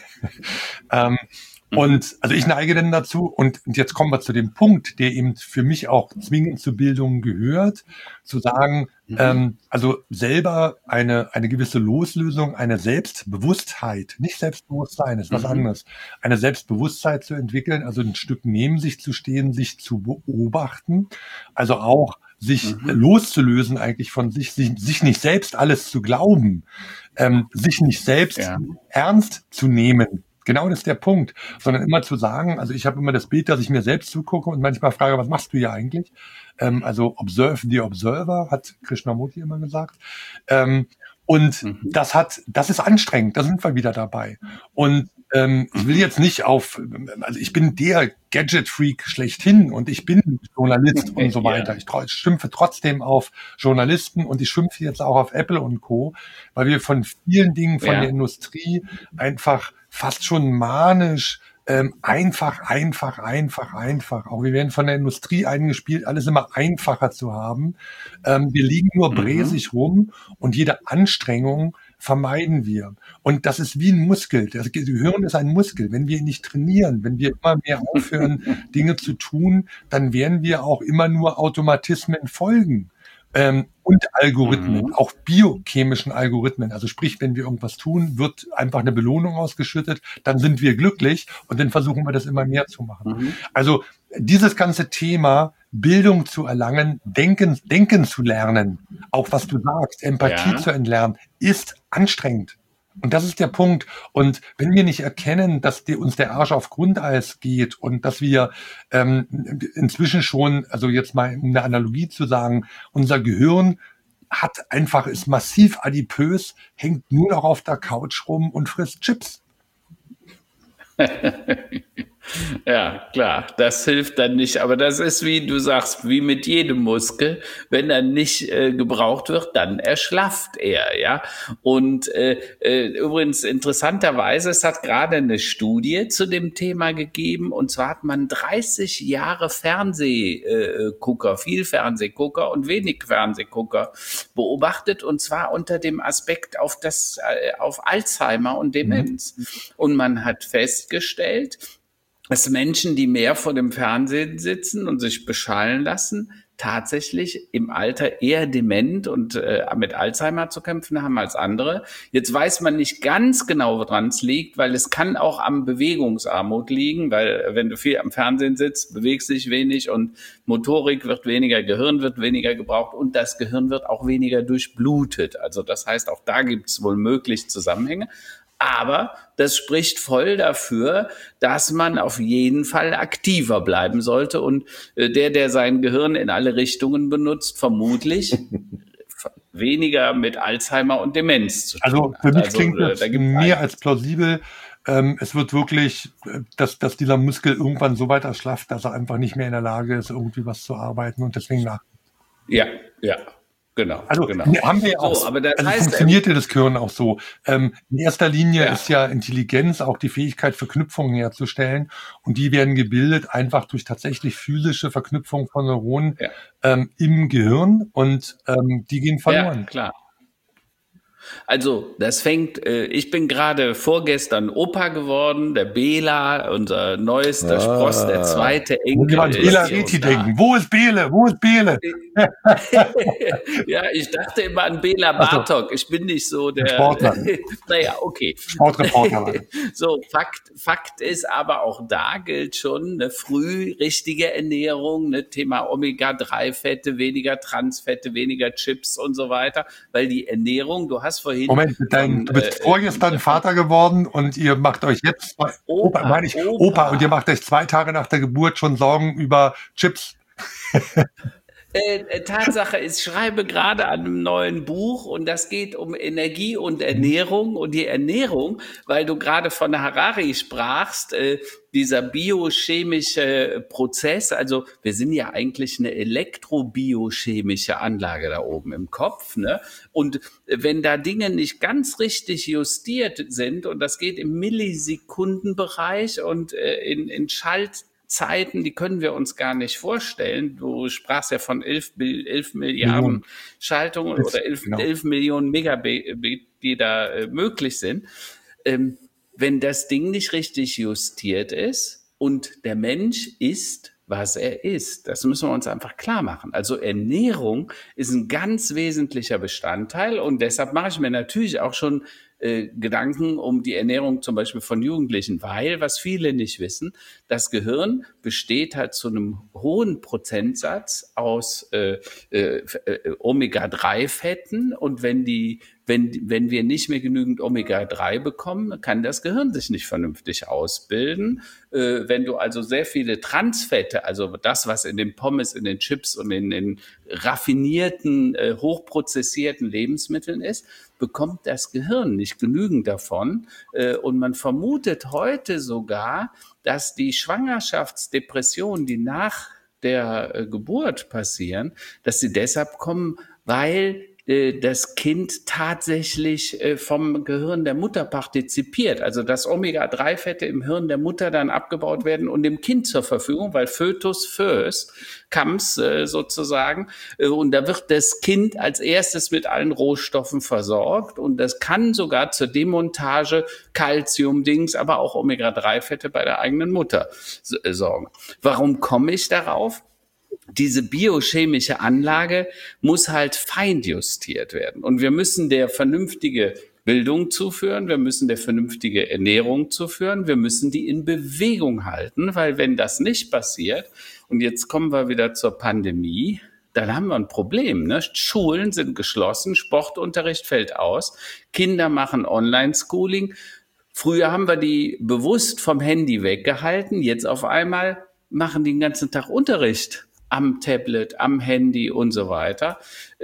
ähm, und also ich neige denn dazu, und, und jetzt kommen wir zu dem Punkt, der eben für mich auch zwingend zur Bildung gehört, zu sagen, mhm. ähm, also selber eine eine gewisse Loslösung, eine Selbstbewusstheit, nicht Selbstbewusstsein, ist was mhm. anderes, eine Selbstbewusstheit zu entwickeln, also ein Stück neben sich zu stehen, sich zu beobachten, also auch sich mhm. loszulösen eigentlich von sich, sich, sich nicht selbst alles zu glauben, ähm, sich nicht selbst ja. ernst zu nehmen. Genau das ist der Punkt, sondern immer zu sagen, also ich habe immer das Bild, dass ich mir selbst zugucke und manchmal frage, was machst du hier eigentlich? Ähm, also observe the observer, hat Krishnamurti immer gesagt. Ähm, und mhm. das hat, das ist anstrengend, da sind wir wieder dabei. Und ähm, ich will jetzt nicht auf, also ich bin der Gadget-Freak schlechthin und ich bin Journalist und so weiter. Ich, ich schimpfe trotzdem auf Journalisten und ich schimpfe jetzt auch auf Apple und Co., weil wir von vielen Dingen von ja. der Industrie einfach fast schon manisch ähm, einfach, einfach, einfach, einfach. Auch wir werden von der Industrie eingespielt, alles immer einfacher zu haben. Ähm, wir liegen nur bräsig mhm. rum und jede Anstrengung vermeiden wir. Und das ist wie ein Muskel. Das Gehirn ist ein Muskel. Wenn wir ihn nicht trainieren, wenn wir immer mehr aufhören, Dinge zu tun, dann werden wir auch immer nur Automatismen folgen. Ähm, und Algorithmen, mhm. auch biochemischen Algorithmen. Also sprich, wenn wir irgendwas tun, wird einfach eine Belohnung ausgeschüttet, dann sind wir glücklich und dann versuchen wir das immer mehr zu machen. Mhm. Also dieses ganze Thema, Bildung zu erlangen, denken, denken zu lernen, auch was du sagst, Empathie ja. zu entlernen, ist anstrengend. Und das ist der Punkt. Und wenn wir nicht erkennen, dass die, uns der Arsch auf Grundeis geht und dass wir ähm, inzwischen schon, also jetzt mal um eine Analogie zu sagen, unser Gehirn hat einfach, ist massiv adipös, hängt nur noch auf der Couch rum und frisst Chips. Ja, klar, das hilft dann nicht. Aber das ist, wie du sagst, wie mit jedem Muskel. Wenn er nicht äh, gebraucht wird, dann erschlafft er, ja. Und äh, äh, übrigens interessanterweise, es hat gerade eine Studie zu dem Thema gegeben. Und zwar hat man dreißig Jahre Fernsehgucker, viel Fernsehgucker und wenig Fernsehgucker beobachtet. Und zwar unter dem Aspekt auf das, äh, auf Alzheimer und Demenz. Mhm. Und man hat festgestellt, dass Menschen, die mehr vor dem Fernsehen sitzen und sich beschallen lassen, tatsächlich im Alter eher dement und äh, mit Alzheimer zu kämpfen haben als andere. Jetzt weiß man nicht ganz genau, woran es liegt, weil es kann auch am Bewegungsarmut liegen, weil wenn du viel am Fernsehen sitzt, bewegst dich wenig und Motorik wird weniger, Gehirn wird weniger gebraucht und das Gehirn wird auch weniger durchblutet. Also das heißt, auch da gibt es wohl möglich Zusammenhänge. Aber das spricht voll dafür, dass man auf jeden Fall aktiver bleiben sollte. Und äh, der, der sein Gehirn in alle Richtungen benutzt, vermutlich weniger mit Alzheimer und Demenz zu tun Also für mich also, klingt das äh, da mehr als plausibel. Ähm, es wird wirklich, dass, dass dieser Muskel irgendwann so weit erschlafft, dass er einfach nicht mehr in der Lage ist, irgendwie was zu arbeiten und deswegen nach. Ja, ja. Genau. Also genau. haben wir ja auch. So, aber das also heißt, funktioniert ja das Gehirn auch so. Ähm, in erster Linie ja. ist ja Intelligenz auch die Fähigkeit, Verknüpfungen herzustellen. Und die werden gebildet einfach durch tatsächlich physische Verknüpfung von Neuronen ja. ähm, im Gehirn. Und ähm, die gehen verloren. Ja, klar. Also, das fängt, äh, ich bin gerade vorgestern Opa geworden, der Bela, unser neuester Spross, der Ah, zweite Muss ich Enkel an ist Bela so Reti da. denken. Wo ist Bele? Wo ist Bele? Ja, ich dachte immer an Bela Achso, Bartok. Ich bin nicht so ein der, Sportler, naja, okay. Sportreporter war das. So, Fakt, Fakt ist aber auch da gilt schon eine früh richtige Ernährung, ne Thema Omega drei Fette, weniger Transfette, weniger Chips und so weiter, weil die Ernährung, du hast vorhin Moment, dein, von, du bist äh, vorgestern von Vater geworden und ihr macht euch jetzt, zwei, Opa, meine Opa, ich, Opa, und ihr Opa. macht euch zwei Tage nach der Geburt schon Sorgen über Chips. Äh, äh, Tatsache ist, ich schreibe gerade an einem neuen Buch und das geht um Energie und Ernährung und die Ernährung, weil du gerade von der Harari sprachst, äh, dieser biochemische Prozess, also wir sind ja eigentlich eine elektrobiochemische Anlage da oben im Kopf, ne? Und wenn da Dinge nicht ganz richtig justiert sind und das geht im Millisekundenbereich und äh, in, in Schalt Zeiten, die können wir uns gar nicht vorstellen. Du sprachst ja von elf, elf Milliarden Millionen. Schaltungen Jetzt, oder elf, genau. elf Millionen Megabit, die da äh, möglich sind. Ähm, wenn das Ding nicht richtig justiert ist und der Mensch isst, was er isst, das müssen wir uns einfach klar machen. Also Ernährung ist ein ganz wesentlicher Bestandteil und deshalb mache ich mir natürlich auch schon äh, Gedanken um die Ernährung zum Beispiel von Jugendlichen, weil, was viele nicht wissen, das Gehirn besteht halt zu einem hohen Prozentsatz aus äh, äh, Omega drei Fetten und wenn die Wenn, wenn wir nicht mehr genügend Omega drei bekommen, kann das Gehirn sich nicht vernünftig ausbilden. Äh, wenn du also sehr viele Transfette, also das, was in den Pommes, in den Chips und in den raffinierten, äh, hochprozessierten Lebensmitteln ist, bekommt das Gehirn nicht genügend davon. Äh, und man vermutet heute sogar, dass die Schwangerschaftsdepressionen, die nach der äh, Geburt passieren, dass sie deshalb kommen, weil das Kind tatsächlich vom Gehirn der Mutter partizipiert. Also dass Omega drei Fette im Hirn der Mutter dann abgebaut werden und dem Kind zur Verfügung, weil Fötus first comes sozusagen. Und da wird das Kind als erstes mit allen Rohstoffen versorgt und das kann sogar zur Demontage Calcium-Dings, aber auch Omega drei Fette bei der eigenen Mutter sorgen. Warum komme ich darauf? Diese biochemische Anlage muss halt feinjustiert werden. Und wir müssen der vernünftige Bildung zuführen, wir müssen der vernünftige Ernährung zuführen, wir müssen die in Bewegung halten, weil wenn das nicht passiert, und jetzt kommen wir wieder zur Pandemie, dann haben wir ein Problem. Ne? Schulen sind geschlossen, Sportunterricht fällt aus, Kinder machen Online-Schooling. Früher haben wir die bewusst vom Handy weggehalten, jetzt auf einmal machen die den ganzen Tag Unterricht am Tablet, am Handy und so weiter.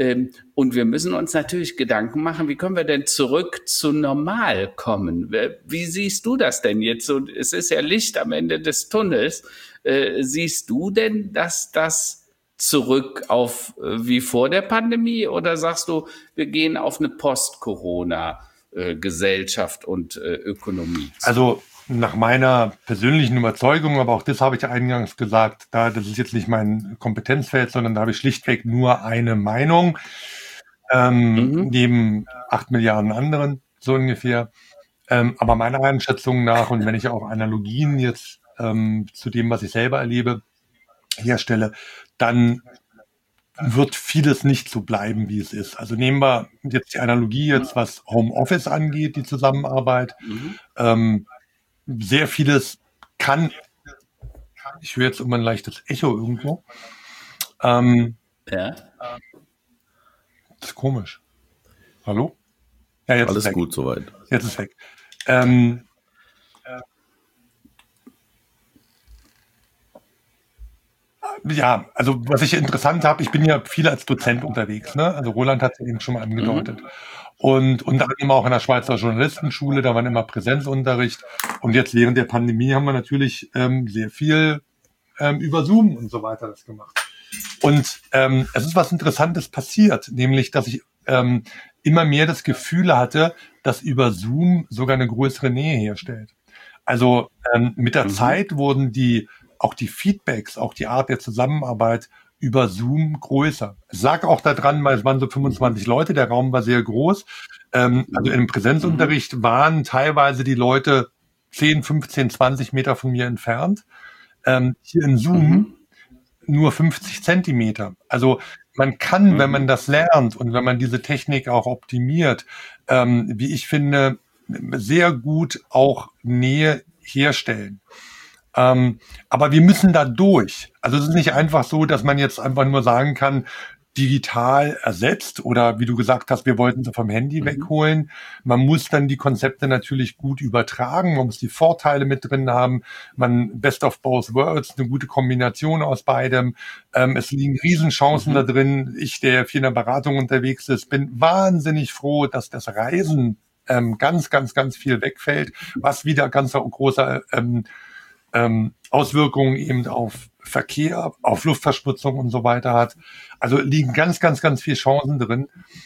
Und wir müssen uns natürlich Gedanken machen, wie können wir denn zurück zu normal kommen? Wie siehst du das denn jetzt? So, es ist ja Licht am Ende des Tunnels. Siehst du denn, dass das zurück auf wie vor der Pandemie oder sagst du, wir gehen auf eine Post-Corona-Gesellschaft und Ökonomie zu? Also nach meiner persönlichen Überzeugung, aber auch das habe ich eingangs gesagt, da das ist jetzt nicht mein Kompetenzfeld, sondern da habe ich schlichtweg nur eine Meinung, ähm, mhm. neben acht Milliarden anderen, so ungefähr. Ähm, aber meiner Einschätzung nach, und wenn ich auch Analogien jetzt ähm, zu dem, was ich selber erlebe, herstelle, dann wird vieles nicht so bleiben, wie es ist. Also nehmen wir jetzt die Analogie jetzt, was Homeoffice angeht, die Zusammenarbeit. Mhm. Ähm, Sehr vieles kann, ich höre jetzt immer ein leichtes Echo irgendwo. Ähm, ja. Das ist komisch. Hallo? Ja, jetzt Alles ist weg. gut soweit. Jetzt ist weg. Ähm, ja, also was ich interessant habe, ich bin ja viel als Dozent unterwegs. Ne? Also Roland hat es eben schon mal angedeutet. Mhm. Und unter anderem auch an der Schweizer Journalistenschule, da war immer Präsenzunterricht. Und jetzt während der Pandemie haben wir natürlich ähm, sehr viel ähm, über Zoom und so weiter das gemacht. Und ähm, es ist was Interessantes passiert, nämlich, dass ich ähm, immer mehr das Gefühl hatte, dass über Zoom sogar eine größere Nähe herstellt. Also ähm, mit der mhm. Zeit wurden die auch die Feedbacks, auch die Art der Zusammenarbeit über Zoom größer. Ich sage auch da dran, weil es waren so fünfundzwanzig Leute, der Raum war sehr groß. Ähm, also im Präsenzunterricht waren teilweise die Leute zehn, fünfzehn, zwanzig Meter von mir entfernt. Ähm, hier in Zoom mhm. nur fünfzig Zentimeter. Also man kann, mhm. wenn man das lernt und wenn man diese Technik auch optimiert, ähm, wie ich finde, sehr gut auch Nähe herstellen. Ähm, aber wir müssen da durch. Also es ist nicht einfach so, dass man jetzt einfach nur sagen kann, digital ersetzt oder wie du gesagt hast, wir wollten sie vom Handy mhm. wegholen. Man muss dann die Konzepte natürlich gut übertragen. Man muss die Vorteile mit drin haben. Man best of both worlds, eine gute Kombination aus beidem. Ähm, es liegen Riesenchancen mhm. da drin. Ich, der viel in der Beratung unterwegs ist, bin wahnsinnig froh, dass das Reisen ähm, ganz, ganz, ganz viel wegfällt, was wieder ganz große ähm, ähm, Auswirkungen eben auf Verkehr, auf Luftverschmutzung und so weiter hat. Also liegen ganz, ganz, ganz viele Chancen drin.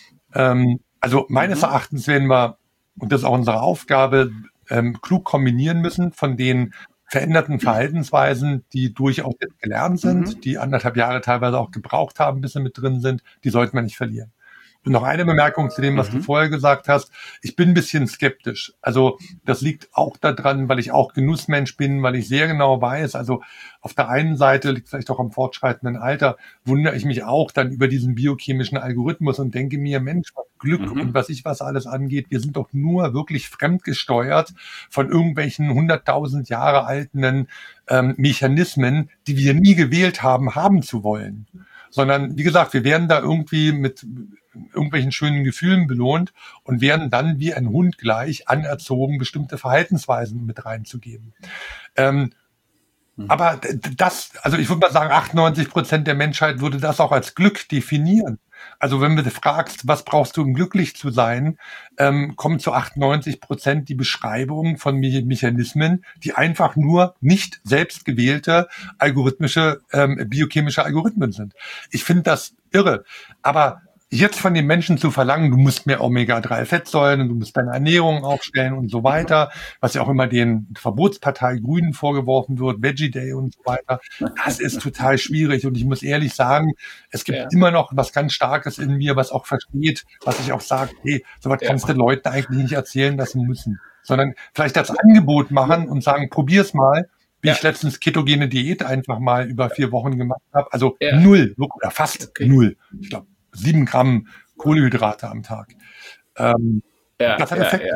Ähm, also meines mhm. Erachtens werden wir, und das ist auch unsere Aufgabe, ähm, klug kombinieren müssen von den veränderten Verhaltensweisen, die durchaus jetzt gelernt sind, mhm. die anderthalb Jahre teilweise auch gebraucht haben, bis sie mit drin sind. Die sollten wir nicht verlieren. Und noch eine Bemerkung zu dem, was mhm. du vorher gesagt hast. Ich bin ein bisschen skeptisch. Also das liegt auch daran, weil ich auch Genussmensch bin, weil ich sehr genau weiß, also auf der einen Seite liegt vielleicht auch am fortschreitenden Alter, wundere ich mich auch dann über diesen biochemischen Algorithmus und denke mir, Mensch, was Glück mhm. und was ich was alles angeht, wir sind doch nur wirklich fremdgesteuert von irgendwelchen hunderttausend Jahre alten ähm, Mechanismen, die wir nie gewählt haben, haben zu wollen. Sondern, wie gesagt, wir werden da irgendwie mit irgendwelchen schönen Gefühlen belohnt und werden dann wie ein Hund gleich anerzogen, bestimmte Verhaltensweisen mit reinzugeben. Ähm, mhm. Aber das, also ich würde mal sagen, achtundneunzig Prozent der Menschheit würde das auch als Glück definieren. Also wenn du fragst, was brauchst du, um glücklich zu sein, ähm, kommen zu achtundneunzig Prozent die Beschreibung von Me- Mechanismen, die einfach nur nicht selbst gewählte algorithmische, ähm, biochemische Algorithmen sind. Ich finde das irre. Aber jetzt von den Menschen zu verlangen, du musst mehr Omega drei Fettsäuren und du musst deine Ernährung aufstellen und so weiter, was ja auch immer den Verbotspartei Grünen vorgeworfen wird, Veggie Day und so weiter, das ist total schwierig. Und ich muss ehrlich sagen, es gibt ja. immer noch was ganz Starkes in mir, was auch versteht, was ich auch sage, hey, sowas ja. kannst du Leuten eigentlich nicht erzählen, dass sie müssen, sondern vielleicht das Angebot machen und sagen, probier's mal, wie ja. ich letztens ketogene Diät einfach mal über vier Wochen gemacht habe. Also ja. null, oder fast okay. null. Ich glaube, sieben Gramm Kohlenhydrate am Tag. Ähm, ja, das hat ja, Effekte. Ja.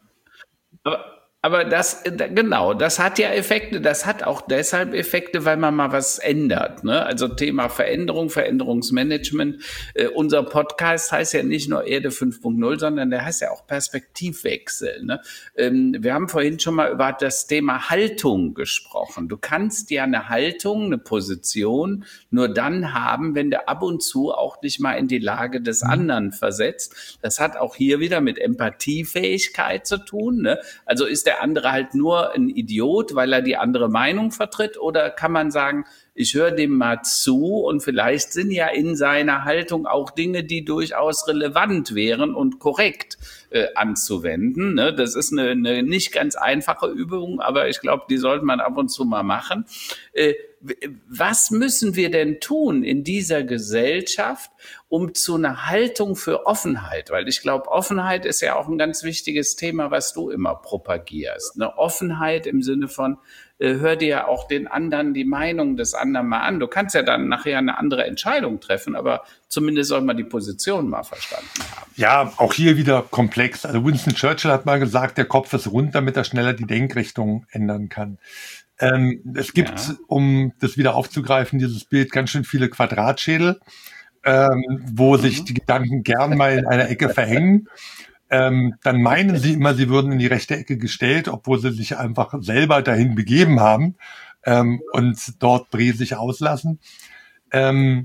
Aber, aber das, genau, das hat ja Effekte. Das hat auch deshalb Effekte, weil man mal was ändert. Ne? Also Thema Veränderung, Veränderungsmanagement. Äh, unser Podcast heißt ja nicht nur Erde fünf Punkt null, sondern der heißt ja auch Perspektivwechsel. Ne? Ähm, wir haben vorhin schon mal über das Thema Haltung gesprochen. Du kannst ja eine Haltung, eine Position nur dann haben, wenn du ab und zu auch dich mal in die Lage des anderen versetzt. Das hat auch hier wieder mit Empathiefähigkeit zu tun. Ne? Also ist der andere halt nur ein Idiot, weil er die andere Meinung vertritt? Oder kann man sagen, ich höre dem mal zu und vielleicht sind ja in seiner Haltung auch Dinge, die durchaus relevant wären und korrekt äh, anzuwenden. Ne? Das ist eine, eine nicht ganz einfache Übung, aber ich glaube, die sollte man ab und zu mal machen. Äh, was müssen wir denn tun in dieser Gesellschaft, um zu einer Haltung für Offenheit? Weil ich glaube, Offenheit ist ja auch ein ganz wichtiges Thema, was du immer propagierst. Eine Offenheit im Sinne von, äh, hör dir auch den anderen, die Meinung des anderen mal an. Du kannst ja dann nachher eine andere Entscheidung treffen, aber zumindest soll man die Position mal verstanden haben. Ja, auch hier wieder komplex. Also Winston Churchill hat mal gesagt, der Kopf ist rund, damit er schneller die Denkrichtung ändern kann. Ähm, es gibt, ja. um das wieder aufzugreifen, dieses Bild, ganz schön viele Quadratschädel, ähm, wo mhm. sich die Gedanken gern mal in einer Ecke verhängen. Ähm, dann meinen sie immer, sie würden in die rechte Ecke gestellt, obwohl sie sich einfach selber dahin begeben haben ähm, und dort bresig auslassen. Ähm,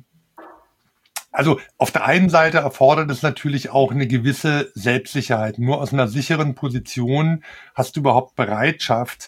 also auf der einen Seite erfordert es natürlich auch eine gewisse Selbstsicherheit. Nur aus einer sicheren Position hast du überhaupt Bereitschaft,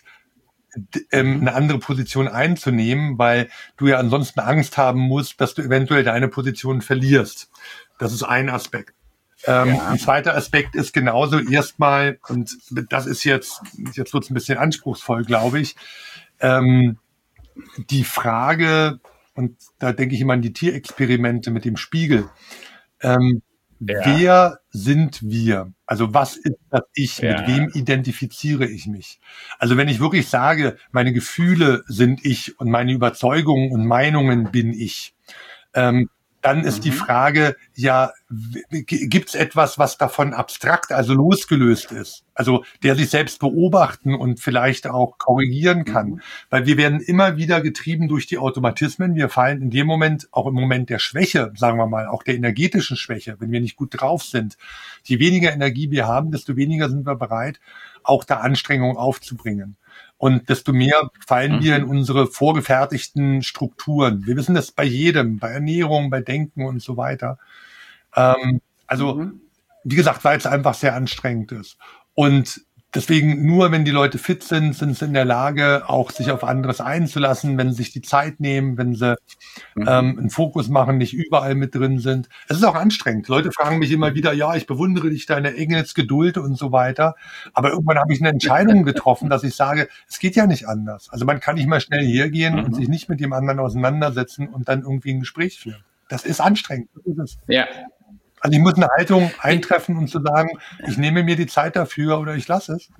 ähm, eine andere Position einzunehmen, weil du ja ansonsten Angst haben musst, dass du eventuell deine Position verlierst. Das ist ein Aspekt. Ähm, ja. Ein zweiter Aspekt ist genauso erstmal, und das ist jetzt, jetzt wird es ein bisschen anspruchsvoll, glaube ich, ähm, die Frage, und da denke ich immer an die Tierexperimente mit dem Spiegel. Ähm, Ja. Wer sind wir? Also was ist das Ich? Ja. Mit wem identifiziere ich mich? Also wenn ich wirklich sage, meine Gefühle sind ich und meine Überzeugungen und Meinungen bin ich, ähm, dann ist die Frage, ja, gibt es etwas, was davon abstrakt, also losgelöst ist? Also der sich selbst beobachten und vielleicht auch korrigieren kann. Mhm. Weil wir werden immer wieder getrieben durch die Automatismen. Wir fallen in dem Moment, auch im Moment der Schwäche, sagen wir mal, auch der energetischen Schwäche, wenn wir nicht gut drauf sind. Je weniger Energie wir haben, desto weniger sind wir bereit, auch da Anstrengungen aufzubringen. Und desto mehr fallen wir in unsere vorgefertigten Strukturen. Wir wissen das bei jedem, bei Ernährung, bei Denken und so weiter. Ähm, also, mhm. wie gesagt, weil es einfach sehr anstrengend ist. Und deswegen, nur wenn die Leute fit sind, sind sie in der Lage, auch sich auf anderes einzulassen, wenn sie sich die Zeit nehmen, wenn sie mhm. ähm, einen Fokus machen, nicht überall mit drin sind. Es ist auch anstrengend. Leute fragen mich immer wieder, ja, ich bewundere dich, deine Engelsgeduld und so weiter. Aber irgendwann habe ich eine Entscheidung getroffen, dass ich sage, es geht ja nicht anders. Also man kann nicht mal schnell hergehen mhm. und sich nicht mit dem anderen auseinandersetzen und dann irgendwie ein Gespräch führen. Das ist anstrengend. Das ist es. Ja. Also ich muss eine Haltung eintreffen, um zu sagen, ich nehme mir die Zeit dafür oder ich lasse es.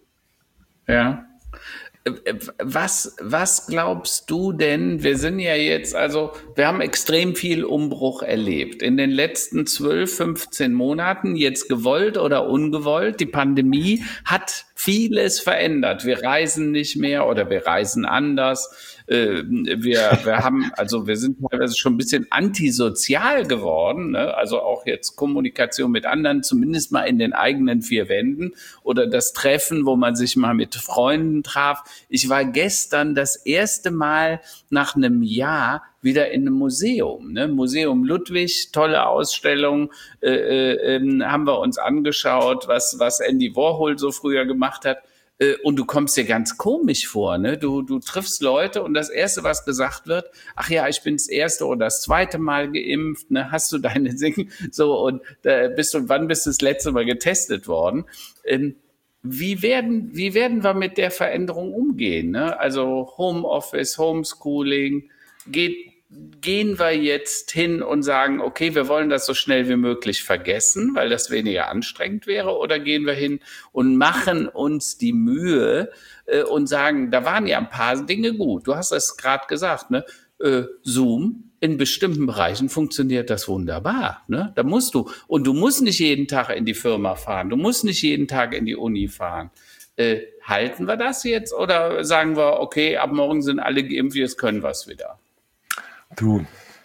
Ja. Was, was glaubst du denn? Wir sind ja jetzt, also wir haben extrem viel Umbruch erlebt in den letzten zwölf, fünfzehn Monaten, jetzt gewollt oder ungewollt. Die Pandemie hat vieles verändert. Wir reisen nicht mehr oder wir reisen anders. Wir, wir haben, also wir sind teilweise schon ein bisschen antisozial geworden, ne? Also auch jetzt Kommunikation mit anderen, zumindest mal in den eigenen vier Wänden oder das Treffen, wo man sich mal mit Freunden traf. Ich war gestern das erste Mal nach einem Jahr wieder in einem Museum, ne? Museum Ludwig, tolle Ausstellung, äh, äh, haben wir uns angeschaut, was, was Andy Warhol so früher gemacht hat. Und du kommst dir ganz komisch vor, ne? Du, du triffst Leute und das Erste, was gesagt wird, ach ja, ich bin das erste oder das zweite Mal geimpft, ne? Hast du deine Dinge so und da bist du, wann bist du das letzte Mal getestet worden? Ähm, wie werden, wie werden wir mit der Veränderung umgehen, ne? Also Homeoffice, Homeschooling, geht Gehen wir jetzt hin und sagen, okay, wir wollen das so schnell wie möglich vergessen, weil das weniger anstrengend wäre, oder gehen wir hin und machen uns die Mühe äh, und sagen, da waren ja ein paar Dinge gut. Du hast es gerade gesagt, ne? Äh, Zoom, in bestimmten Bereichen funktioniert das wunderbar, ne? Da musst du, und du musst nicht jeden Tag in die Firma fahren, du musst nicht jeden Tag in die Uni fahren. Äh, halten wir das jetzt oder sagen wir, okay, ab morgen sind alle geimpft, jetzt können wir es wieder? Du,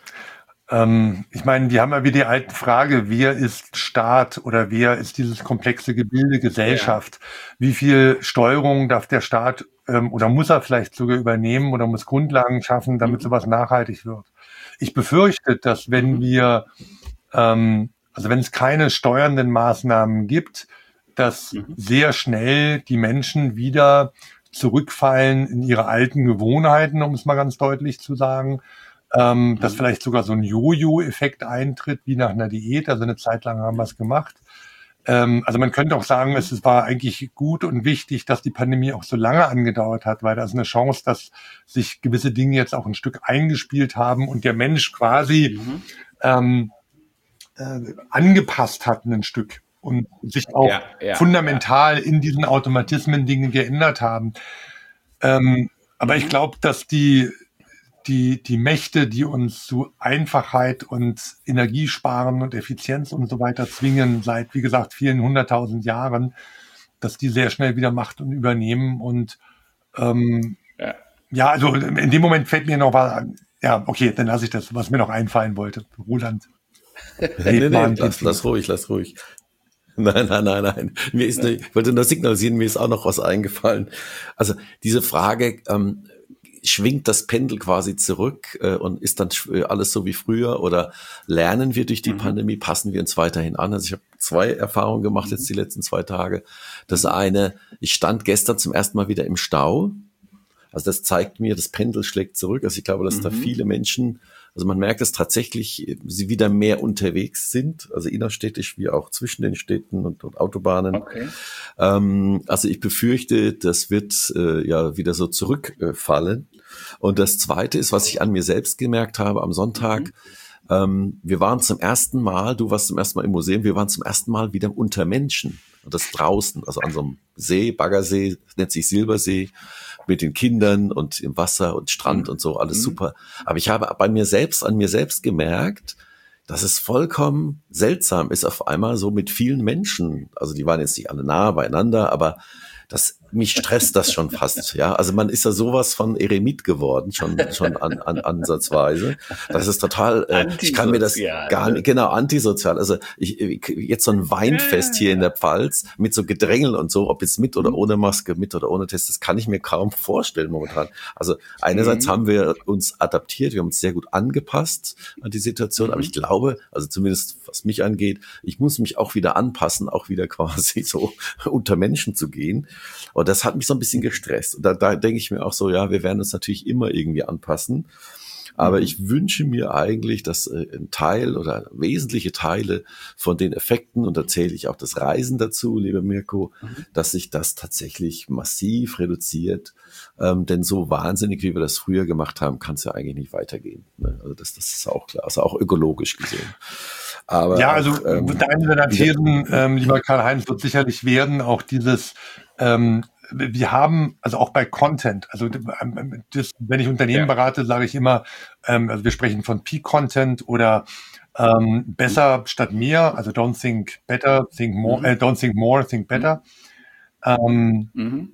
ähm, ich meine, wir haben ja wieder die alte Frage, wer ist Staat oder wer ist dieses komplexe Gebilde Gesellschaft? Ja. Wie viel Steuerung darf der Staat ähm, oder muss er vielleicht sogar übernehmen oder muss Grundlagen schaffen, damit mhm. sowas nachhaltig wird? Ich befürchte, dass wenn wir, ähm, also wenn es keine steuernden Maßnahmen gibt, dass mhm. sehr schnell die Menschen wieder zurückfallen in ihre alten Gewohnheiten, um es mal ganz deutlich zu sagen. Ähm, mhm. Dass vielleicht sogar so ein Jojo-Effekt eintritt, wie nach einer Diät. Also eine Zeit lang haben wir es gemacht. Ähm, also man könnte auch sagen, es war eigentlich gut und wichtig, dass die Pandemie auch so lange angedauert hat, weil da ist eine Chance, dass sich gewisse Dinge jetzt auch ein Stück eingespielt haben und der Mensch quasi mhm. ähm, äh, angepasst hat ein Stück und sich auch ja, ja, fundamental ja. in diesen Automatismen Dinge geändert haben. Ähm, aber mhm. ich glaube, dass die Die, die Mächte, die uns zu Einfachheit und Energiesparen und Effizienz und so weiter zwingen, seit, wie gesagt, vielen hunderttausend Jahren, dass die sehr schnell wieder Macht und übernehmen. Und ähm, ja. ja, also in dem Moment fällt mir noch was an. Ja, okay, dann lasse ich das, was mir noch einfallen wollte. Roland. nee, nee, lass, lass ruhig, lass ruhig. Nein, nein, nein, nein. Mir ist, ne, ich wollte nur signalisieren, mir ist auch noch was eingefallen. Also diese Frage, ähm, schwingt das Pendel quasi zurück äh, und ist dann alles so wie früher, oder lernen wir durch die mhm. Pandemie, passen wir uns weiterhin an? Also ich habe zwei Erfahrungen gemacht jetzt die letzten zwei Tage. Das eine, ich stand gestern zum ersten Mal wieder im Stau. Also das zeigt mir, das Pendel schlägt zurück. Also ich glaube, dass mhm. da viele Menschen Also man merkt es tatsächlich, sie wieder mehr unterwegs sind, also innerstädtisch wie auch zwischen den Städten und, und Autobahnen. Okay. Ähm, also ich befürchte, das wird äh, ja wieder so zurückfallen. Und das Zweite ist, was ich an mir selbst gemerkt habe am Sonntag, mhm. ähm, wir waren zum ersten Mal, du warst zum ersten Mal im Museum, wir waren zum ersten Mal wieder unter Menschen. Und das draußen, also an so einem See, Baggersee, nennt sich Silbersee, mit den Kindern und im Wasser und Strand mhm. und so, alles mhm. super. Aber ich habe bei mir selbst, an mir selbst gemerkt, dass es vollkommen seltsam ist, auf einmal so mit vielen Menschen, also die waren jetzt nicht alle nah beieinander, aber das, mich stresst das schon fast, ja. Also man ist ja sowas von Eremit geworden, schon, schon an, an, ansatzweise. Das ist total, äh, ich kann mir das gar nicht, genau, antisozial. Also ich, jetzt so ein Weinfest hier in der Pfalz mit so Gedrängel und so, ob jetzt mit oder ohne Maske, mit oder ohne Test, das kann ich mir kaum vorstellen momentan. Also einerseits mhm. haben wir uns adaptiert, wir haben uns sehr gut angepasst an die Situation, mhm. aber ich glaube, also zumindest was mich angeht, ich muss mich auch wieder anpassen, auch wieder quasi so unter Menschen zu gehen. Und das hat mich so ein bisschen gestresst. Und da, da denke ich mir auch so, ja, wir werden uns natürlich immer irgendwie anpassen. Aber mhm. ich wünsche mir eigentlich, dass äh, ein Teil oder wesentliche Teile von den Effekten, und da zähle ich auch das Reisen dazu, lieber Mirko, mhm. dass sich das tatsächlich massiv reduziert. Ähm, denn so wahnsinnig, wie wir das früher gemacht haben, kann es ja eigentlich nicht weitergehen. Ne? Also das, das ist auch klar, also auch ökologisch gesehen. Aber ja, also auch, ähm, eine deiner Thesen, ähm, lieber Karl-Heinz, wird sicherlich werden, auch dieses, ähm, wir haben, also auch bei Content, also das, wenn ich Unternehmen ja. berate, sage ich immer, ähm, also wir sprechen von Peak-Content oder ähm, besser mhm. statt mehr, also don't think better, think more, mhm. äh, don't think more, think better. Ähm, mhm.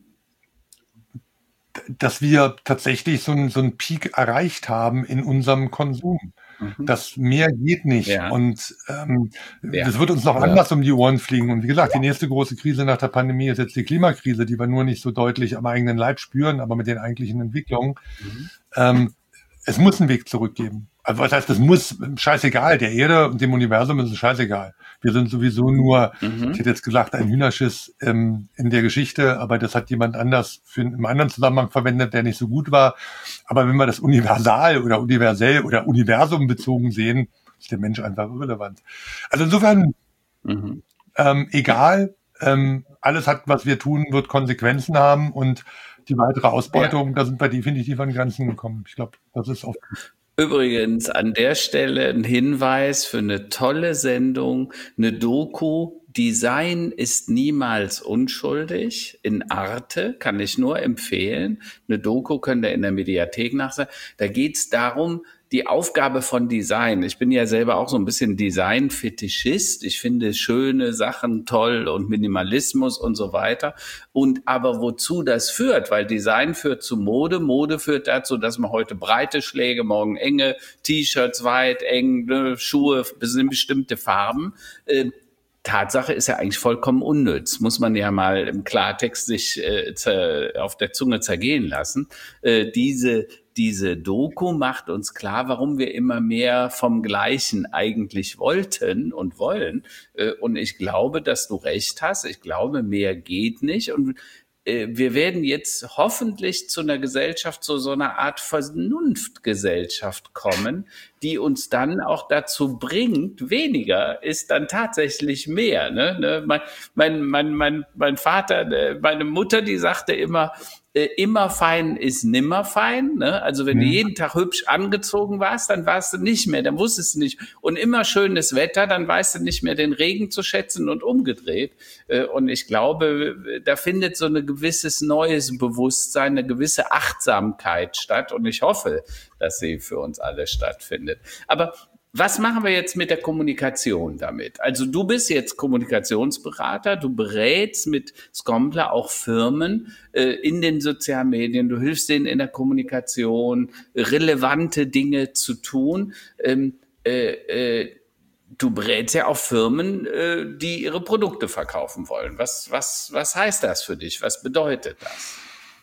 dass wir tatsächlich so einen so einen Peak erreicht haben in unserem Konsum. Mhm. Das mehr geht nicht. Ja. Und ähm, ja. das wird uns noch ja. anders um die Ohren fliegen. Und wie gesagt, die nächste große Krise nach der Pandemie ist jetzt die Klimakrise, die wir nur nicht so deutlich am eigenen Leib spüren, aber mit den eigentlichen Entwicklungen. Mhm. Ähm, es muss einen Weg zurückgeben. Also was heißt, das muss, scheißegal, der Erde und dem Universum ist es scheißegal. Wir sind sowieso nur, mhm. ich hätte jetzt gesagt, ein Hühnerschiss ähm, in der Geschichte, aber das hat jemand anders für einen anderen Zusammenhang verwendet, der nicht so gut war. Aber wenn wir das universal oder universell oder Universum bezogen sehen, ist der Mensch einfach irrelevant. Also insofern, mhm. ähm, egal, ähm, alles hat, was wir tun, wird Konsequenzen haben und die weitere Ausbeutung, ja. da sind wir definitiv an Grenzen gekommen. Ich glaube, das ist oft. Übrigens an der Stelle ein Hinweis für eine tolle Sendung, eine Doku. Design ist niemals unschuldig. In Arte kann ich nur empfehlen. Eine Doku könnt ihr in der Mediathek nachsehen. Da geht's darum, die Aufgabe von Design. Ich bin ja selber auch so ein bisschen Design-Fetischist. Ich finde schöne Sachen toll und Minimalismus und so weiter. Und aber wozu das führt? Weil Design führt zu Mode. Mode führt dazu, dass man heute breite Schläge, morgen enge T-Shirts, weit, eng, ne, Schuhe, bestimmte Farben. Äh, Tatsache ist ja eigentlich vollkommen unnütz, muss man ja mal im Klartext sich äh, zer- auf der Zunge zergehen lassen. Äh, diese Diese Doku macht uns klar, warum wir immer mehr vom Gleichen eigentlich wollten und wollen. Äh, und ich glaube, dass du recht hast. Ich glaube, mehr geht nicht. Und wir werden jetzt hoffentlich zu einer Gesellschaft, zu so einer Art Vernunftgesellschaft kommen, die uns dann auch dazu bringt, weniger ist dann tatsächlich mehr. Ne? Mein, mein, mein, mein, mein Vater, meine Mutter, die sagte immer, immer fein ist nimmer fein. Ne? Also wenn mhm. du jeden Tag hübsch angezogen warst, dann warst du nicht mehr, dann wusstest du nicht. Und immer schönes Wetter, dann weißt du nicht mehr den Regen zu schätzen und umgedreht. Und ich glaube, da findet so ein gewisses neues Bewusstsein, eine gewisse Achtsamkeit statt. Und ich hoffe, dass sie für uns alle stattfindet. Aber was machen wir jetzt mit der Kommunikation damit? Also du bist jetzt Kommunikationsberater, du berätst mit Scompler auch Firmen äh, in den sozialen Medien, du hilfst denen in der Kommunikation, relevante Dinge zu tun. Ähm, äh, äh, du berätst ja auch Firmen, äh, die ihre Produkte verkaufen wollen. Was, was, was heißt das für dich? Was bedeutet das?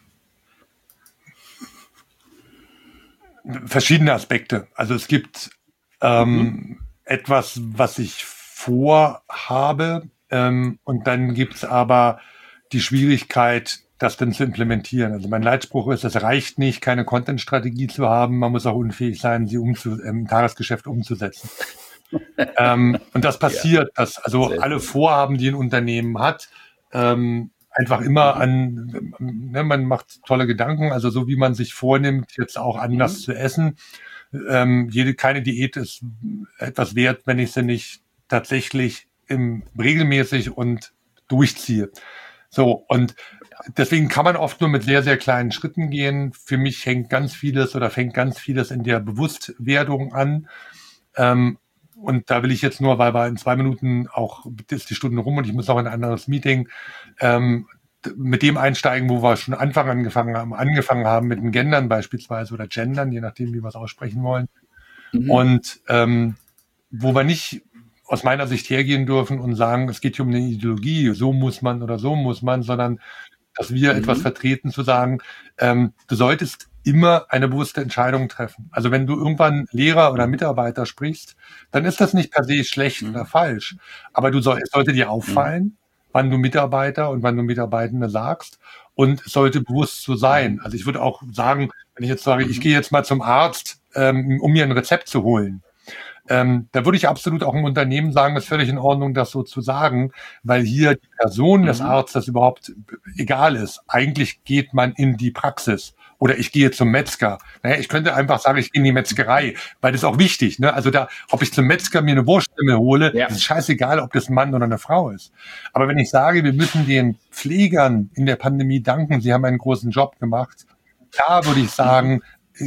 Verschiedene Aspekte. Also es gibt Ähm, mhm. etwas, was ich vorhabe, ähm, und dann gibt's aber die Schwierigkeit, das dann zu implementieren. Also mein Leitspruch ist, es reicht nicht, keine Content-Strategie zu haben, man muss auch unfähig sein, sie umzu im Tagesgeschäft umzusetzen. ähm, und das passiert, ja. dass also Sehr alle gut. Vorhaben, die ein Unternehmen hat, ähm, einfach immer an, ne, man macht tolle Gedanken, also so wie man sich vornimmt, jetzt auch anders mhm. zu essen. Ähm, jede, keine Diät ist etwas wert, wenn ich sie nicht tatsächlich im, regelmäßig und durchziehe. So, und deswegen kann man oft nur mit sehr, sehr kleinen Schritten gehen. Für mich hängt ganz vieles oder fängt ganz vieles in der Bewusstwerdung an. Ähm, und da will ich jetzt nur, weil wir in zwei Minuten auch, ist die Stunde rum und ich muss noch in ein anderes Meeting, ähm, mit dem einsteigen, wo wir schon Anfang angefangen haben, angefangen haben mit den Gendern beispielsweise oder Gendern, je nachdem, wie wir es aussprechen wollen. Mhm. Und ähm, wo wir nicht aus meiner Sicht hergehen dürfen und sagen, es geht hier um eine Ideologie, so muss man oder so muss man, sondern dass wir mhm. etwas vertreten, zu sagen, ähm, du solltest immer eine bewusste Entscheidung treffen. Also wenn du irgendwann Lehrer oder Mitarbeiter sprichst, dann ist das nicht per se schlecht mhm. oder falsch. Aber du soll, es sollte dir auffallen, mhm. wann du Mitarbeiter und wann du Mitarbeitende sagst. Und es sollte bewusst so sein. Also ich würde auch sagen, wenn ich jetzt sage, ich gehe jetzt mal zum Arzt, ähm, um mir ein Rezept zu holen, ähm, da würde ich absolut auch im Unternehmen sagen, es ist völlig in Ordnung, das so zu sagen, weil hier die Person des Arztes überhaupt egal ist. Eigentlich geht man in die Praxis. Oder ich gehe zum Metzger. Naja, ich könnte einfach sagen, ich gehe in die Metzgerei, weil das ist auch wichtig. Ne? Also da, ob ich zum Metzger mir eine Wurststimme hole, ja. ist scheißegal, ob das ein Mann oder eine Frau ist. Aber wenn ich sage, wir müssen den Pflegern in der Pandemie danken, sie haben einen großen Job gemacht, da würde ich sagen,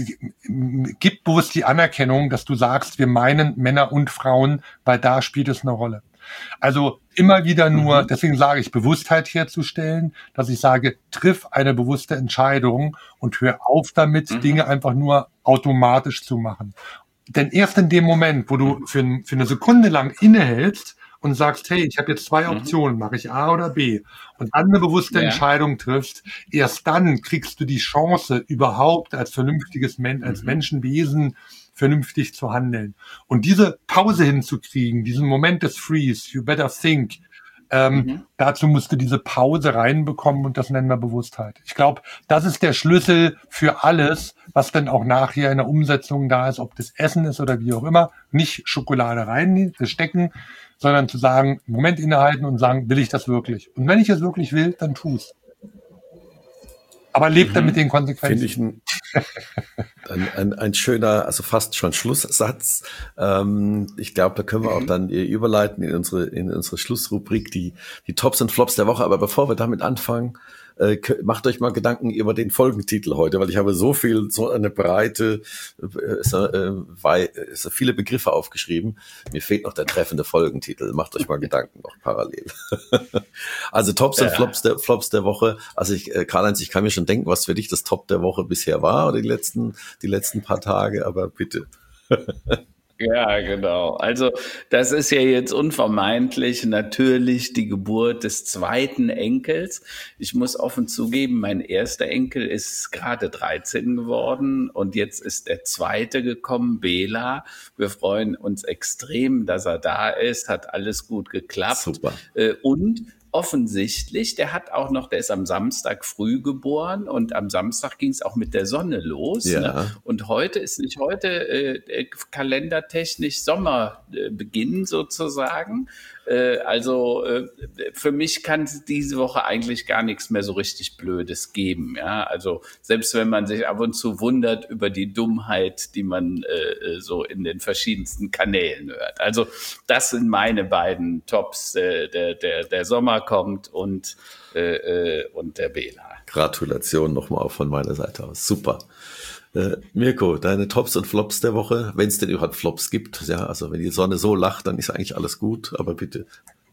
gib bewusst die Anerkennung, dass du sagst, wir meinen Männer und Frauen, weil da spielt es eine Rolle. Also immer wieder nur, mhm. deswegen sage ich, Bewusstheit herzustellen, dass ich sage, triff eine bewusste Entscheidung und hör auf damit, mhm. Dinge einfach nur automatisch zu machen. Denn erst in dem Moment, wo du für, für eine Sekunde lang innehältst und sagst, hey, ich habe jetzt zwei Optionen, mache ich A oder B, und dann eine bewusste ja. Entscheidung triffst, erst dann kriegst du die Chance, überhaupt als vernünftiges Mensch, als Menschenwesen vernünftig zu handeln. Und diese Pause hinzukriegen, diesen Moment des Freeze, you better think, ähm, mhm. dazu musst du diese Pause reinbekommen und das nennen wir Bewusstheit. Ich glaube, das ist der Schlüssel für alles, was dann auch nachher in der Umsetzung da ist, ob das Essen ist oder wie auch immer. Nicht Schokolade reinstecken, sondern zu sagen, Moment innehalten und sagen, will ich das wirklich? Und wenn ich es wirklich will, dann tu's. Aber lebt mhm. dann mit den Konsequenzen. Finde ich ein, ein, ein, ein schöner, also fast schon Schlusssatz. Ähm, ich glaube, da können wir mhm. auch dann überleiten in unsere, in unsere Schlussrubrik, die, die Tops und Flops der Woche. Aber bevor wir damit anfangen, äh, macht euch mal Gedanken über den Folgentitel heute, weil ich habe so viel, so eine breite, äh, so, äh, weil, so viele Begriffe aufgeschrieben. Mir fehlt noch der treffende Folgentitel. Macht euch mal Gedanken noch parallel. Also Tops ja. und Flops der, Flops der Woche. Also ich, äh, Karl-Heinz, ich kann mir schon denken, was für dich das Top der Woche bisher war oder die letzten, die letzten paar Tage, aber bitte. Ja, genau. Also das ist ja jetzt unvermeidlich natürlich die Geburt des zweiten Enkels. Ich muss offen zugeben, mein erster Enkel ist gerade dreizehn geworden und jetzt ist der zweite gekommen, Bela. Wir freuen uns extrem, dass er da ist, hat alles gut geklappt. Super. Und offensichtlich, der hat auch noch, der ist am Samstag früh geboren und am Samstag ging es auch mit der Sonne los. Ja. Ne? Und heute ist nicht heute äh, kalendertechnisch Sommerbeginn äh, sozusagen. Äh, also äh, für mich kann es diese Woche eigentlich gar nichts mehr so richtig Blödes geben. Ja? Also selbst wenn man sich ab und zu wundert über die Dummheit, die man äh, so in den verschiedensten Kanälen hört. Also das sind meine beiden Tops, äh, der, der, der Sommer kommt und, äh, und der Bela. Gratulation nochmal auch von meiner Seite aus. Super. Äh, Mirko, deine Tops und Flops der Woche, wenn es denn überhaupt Flops gibt. Ja, also wenn die Sonne so lacht, dann ist eigentlich alles gut, aber bitte.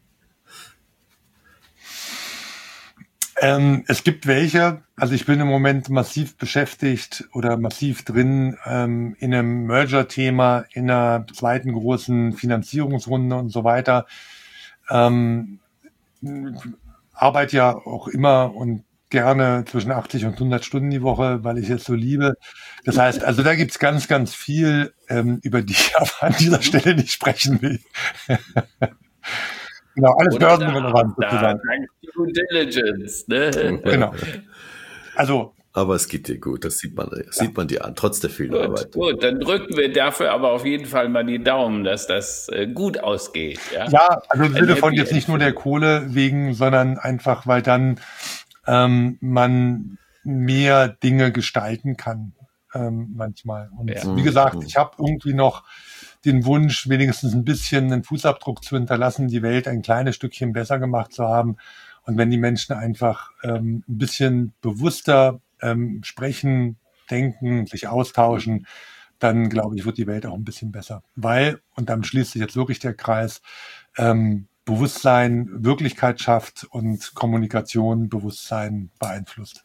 Ähm, es gibt welche, also ich bin im Moment massiv beschäftigt oder massiv drin ähm, in einem Merger-Thema, in einer zweiten großen Finanzierungsrunde und so weiter. Ähm, arbeite ja auch immer und gerne zwischen achtzig und hundert Stunden die Woche, weil ich es so liebe. Das heißt, also da gibt's ganz, ganz viel, ähm, über die ich aber an dieser Stelle nicht sprechen will. Genau, alles Oder börsenrelevant da, sozusagen. dank Due Diligence. Ne? Genau. Also, Aber es geht dir gut, das sieht man, sieht man dir an, trotz der vielen Gut, Arbeit. gut, dann drücken wir dafür aber auf jeden Fall mal die Daumen, dass das äh, gut ausgeht. Ja, ja, also im Ein Sinne von Happy jetzt nicht End. nur der Kohle wegen, sondern einfach, weil dann ähm, man mehr Dinge gestalten kann ähm, manchmal. Und Ja. wie gesagt, ich habe irgendwie noch den Wunsch, wenigstens ein bisschen einen Fußabdruck zu hinterlassen, die Welt ein kleines Stückchen besser gemacht zu haben. Und wenn die Menschen einfach ähm, ein bisschen bewusster ähm, sprechen, denken, sich austauschen, dann glaube ich, wird die Welt auch ein bisschen besser. Weil, und dann schließt sich jetzt wirklich der Kreis, ähm, Bewusstsein Wirklichkeit schafft und Kommunikation Bewusstsein beeinflusst.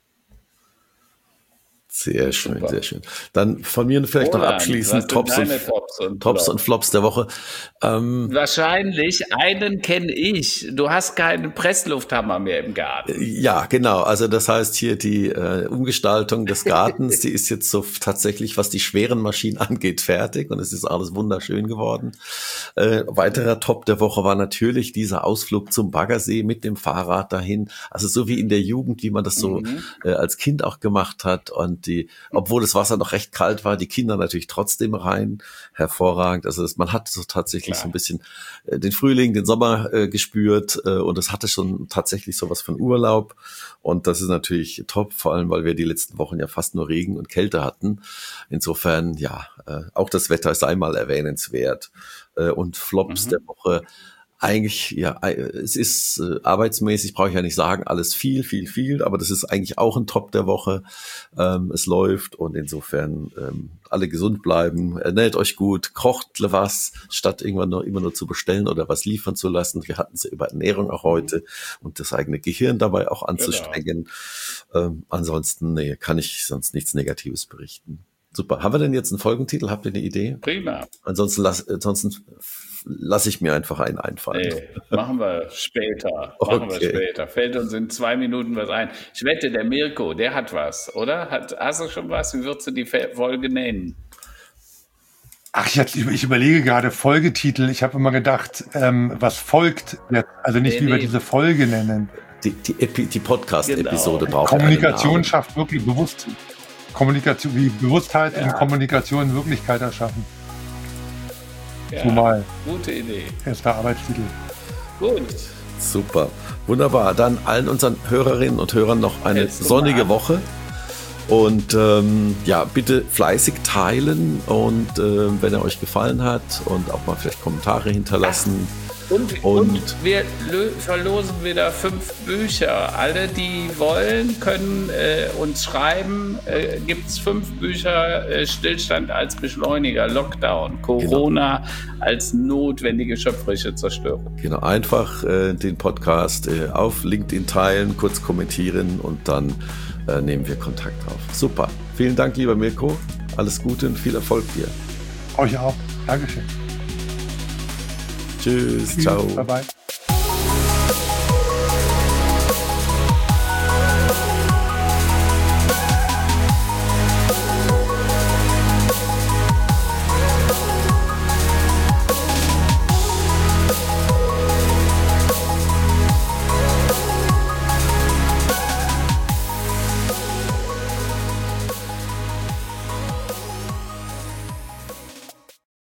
Sehr schön, Super. sehr schön. Dann von mir vielleicht noch Roland, abschließend was Tops sind und, deine Tops und Tops Flops? und Flops der Woche. Ähm, Wahrscheinlich, einen kenne ich. Du hast keinen Presslufthammer mehr im Garten. ja, genau. Also das heißt hier die äh, Umgestaltung des Gartens, die ist jetzt so tatsächlich, was die schweren Maschinen angeht, fertig und es ist alles wunderschön geworden. Äh, weiterer Top der Woche war natürlich dieser Ausflug zum Baggersee mit dem Fahrrad dahin. Also so wie in der Jugend, wie man das so Mhm. äh, als Kind auch gemacht hat und die, obwohl das Wasser noch recht kalt war, die Kinder natürlich trotzdem rein. Hervorragend. Also das, man hat so tatsächlich Klar. so ein bisschen äh, den Frühling, den Sommer äh, gespürt äh, und es hatte schon tatsächlich sowas von Urlaub und das ist natürlich top, vor allem, weil wir die letzten Wochen ja fast nur Regen und Kälte hatten. Insofern, ja, äh, auch das Wetter sei mal erwähnenswert. Äh, und Flops Mhm. der Woche, eigentlich, ja, äh, es ist äh, arbeitsmäßig, brauche ich ja nicht sagen, alles viel, viel, viel, aber das ist eigentlich auch ein Top der Woche. Ähm, es läuft und insofern ähm, alle gesund bleiben, ernährt euch gut, kocht was, statt irgendwann nur immer nur zu bestellen oder was liefern zu lassen. Wir hatten es ja über Ernährung auch heute und das eigene Gehirn dabei auch anzustrengen. Ähm, ansonsten, nee, kann ich sonst nichts Negatives berichten. Super. Haben wir denn jetzt einen Folgentitel? Habt ihr eine Idee? Prima. Ansonsten lass, ansonsten lasse ich mir einfach einen einfallen. Nee, machen wir später. Machen wir Okay. später. Fällt uns in zwei Minuten was ein. Ich wette, der Mirko, der hat was, oder? Hat, hast du schon was? Wie würdest du die Folge nennen? Ach, jetzt, ich überlege gerade Folgetitel. Ich habe immer gedacht, ähm, was folgt jetzt, also nicht, Nee, wie wir nee. diese Folge nennen. Die, die, Epi- die Podcast-Episode Genau. braucht einen Kommunikation Namen. schafft wirklich bewusst, Kommunikation, wie Bewusstheit Ja. in Kommunikation Wirklichkeit erschaffen. Ja, Zumal, gute Idee. erster Arbeitstitel. Gut. Super. Wunderbar. Dann allen unseren Hörerinnen und Hörern noch eine Hältst du sonnige mal. Woche. Und ähm, ja, bitte fleißig teilen und ähm, wenn er euch gefallen hat und auch mal vielleicht Kommentare hinterlassen. Und, Und- und wir lö- verlosen wieder fünf Bücher. Alle, die wollen, können äh, uns schreiben. Äh, Gibt es fünf Bücher äh, Stillstand als Beschleuniger, Lockdown, Corona als notwendige schöpferische Zerstörung. Genau, einfach äh, den Podcast äh, auf LinkedIn teilen, kurz kommentieren und dann äh, nehmen wir Kontakt auf. Super. Vielen Dank, lieber Mirko. Alles Gute und viel Erfolg dir. Euch auch. Dankeschön. Tschüss. Ciao. Bye bye.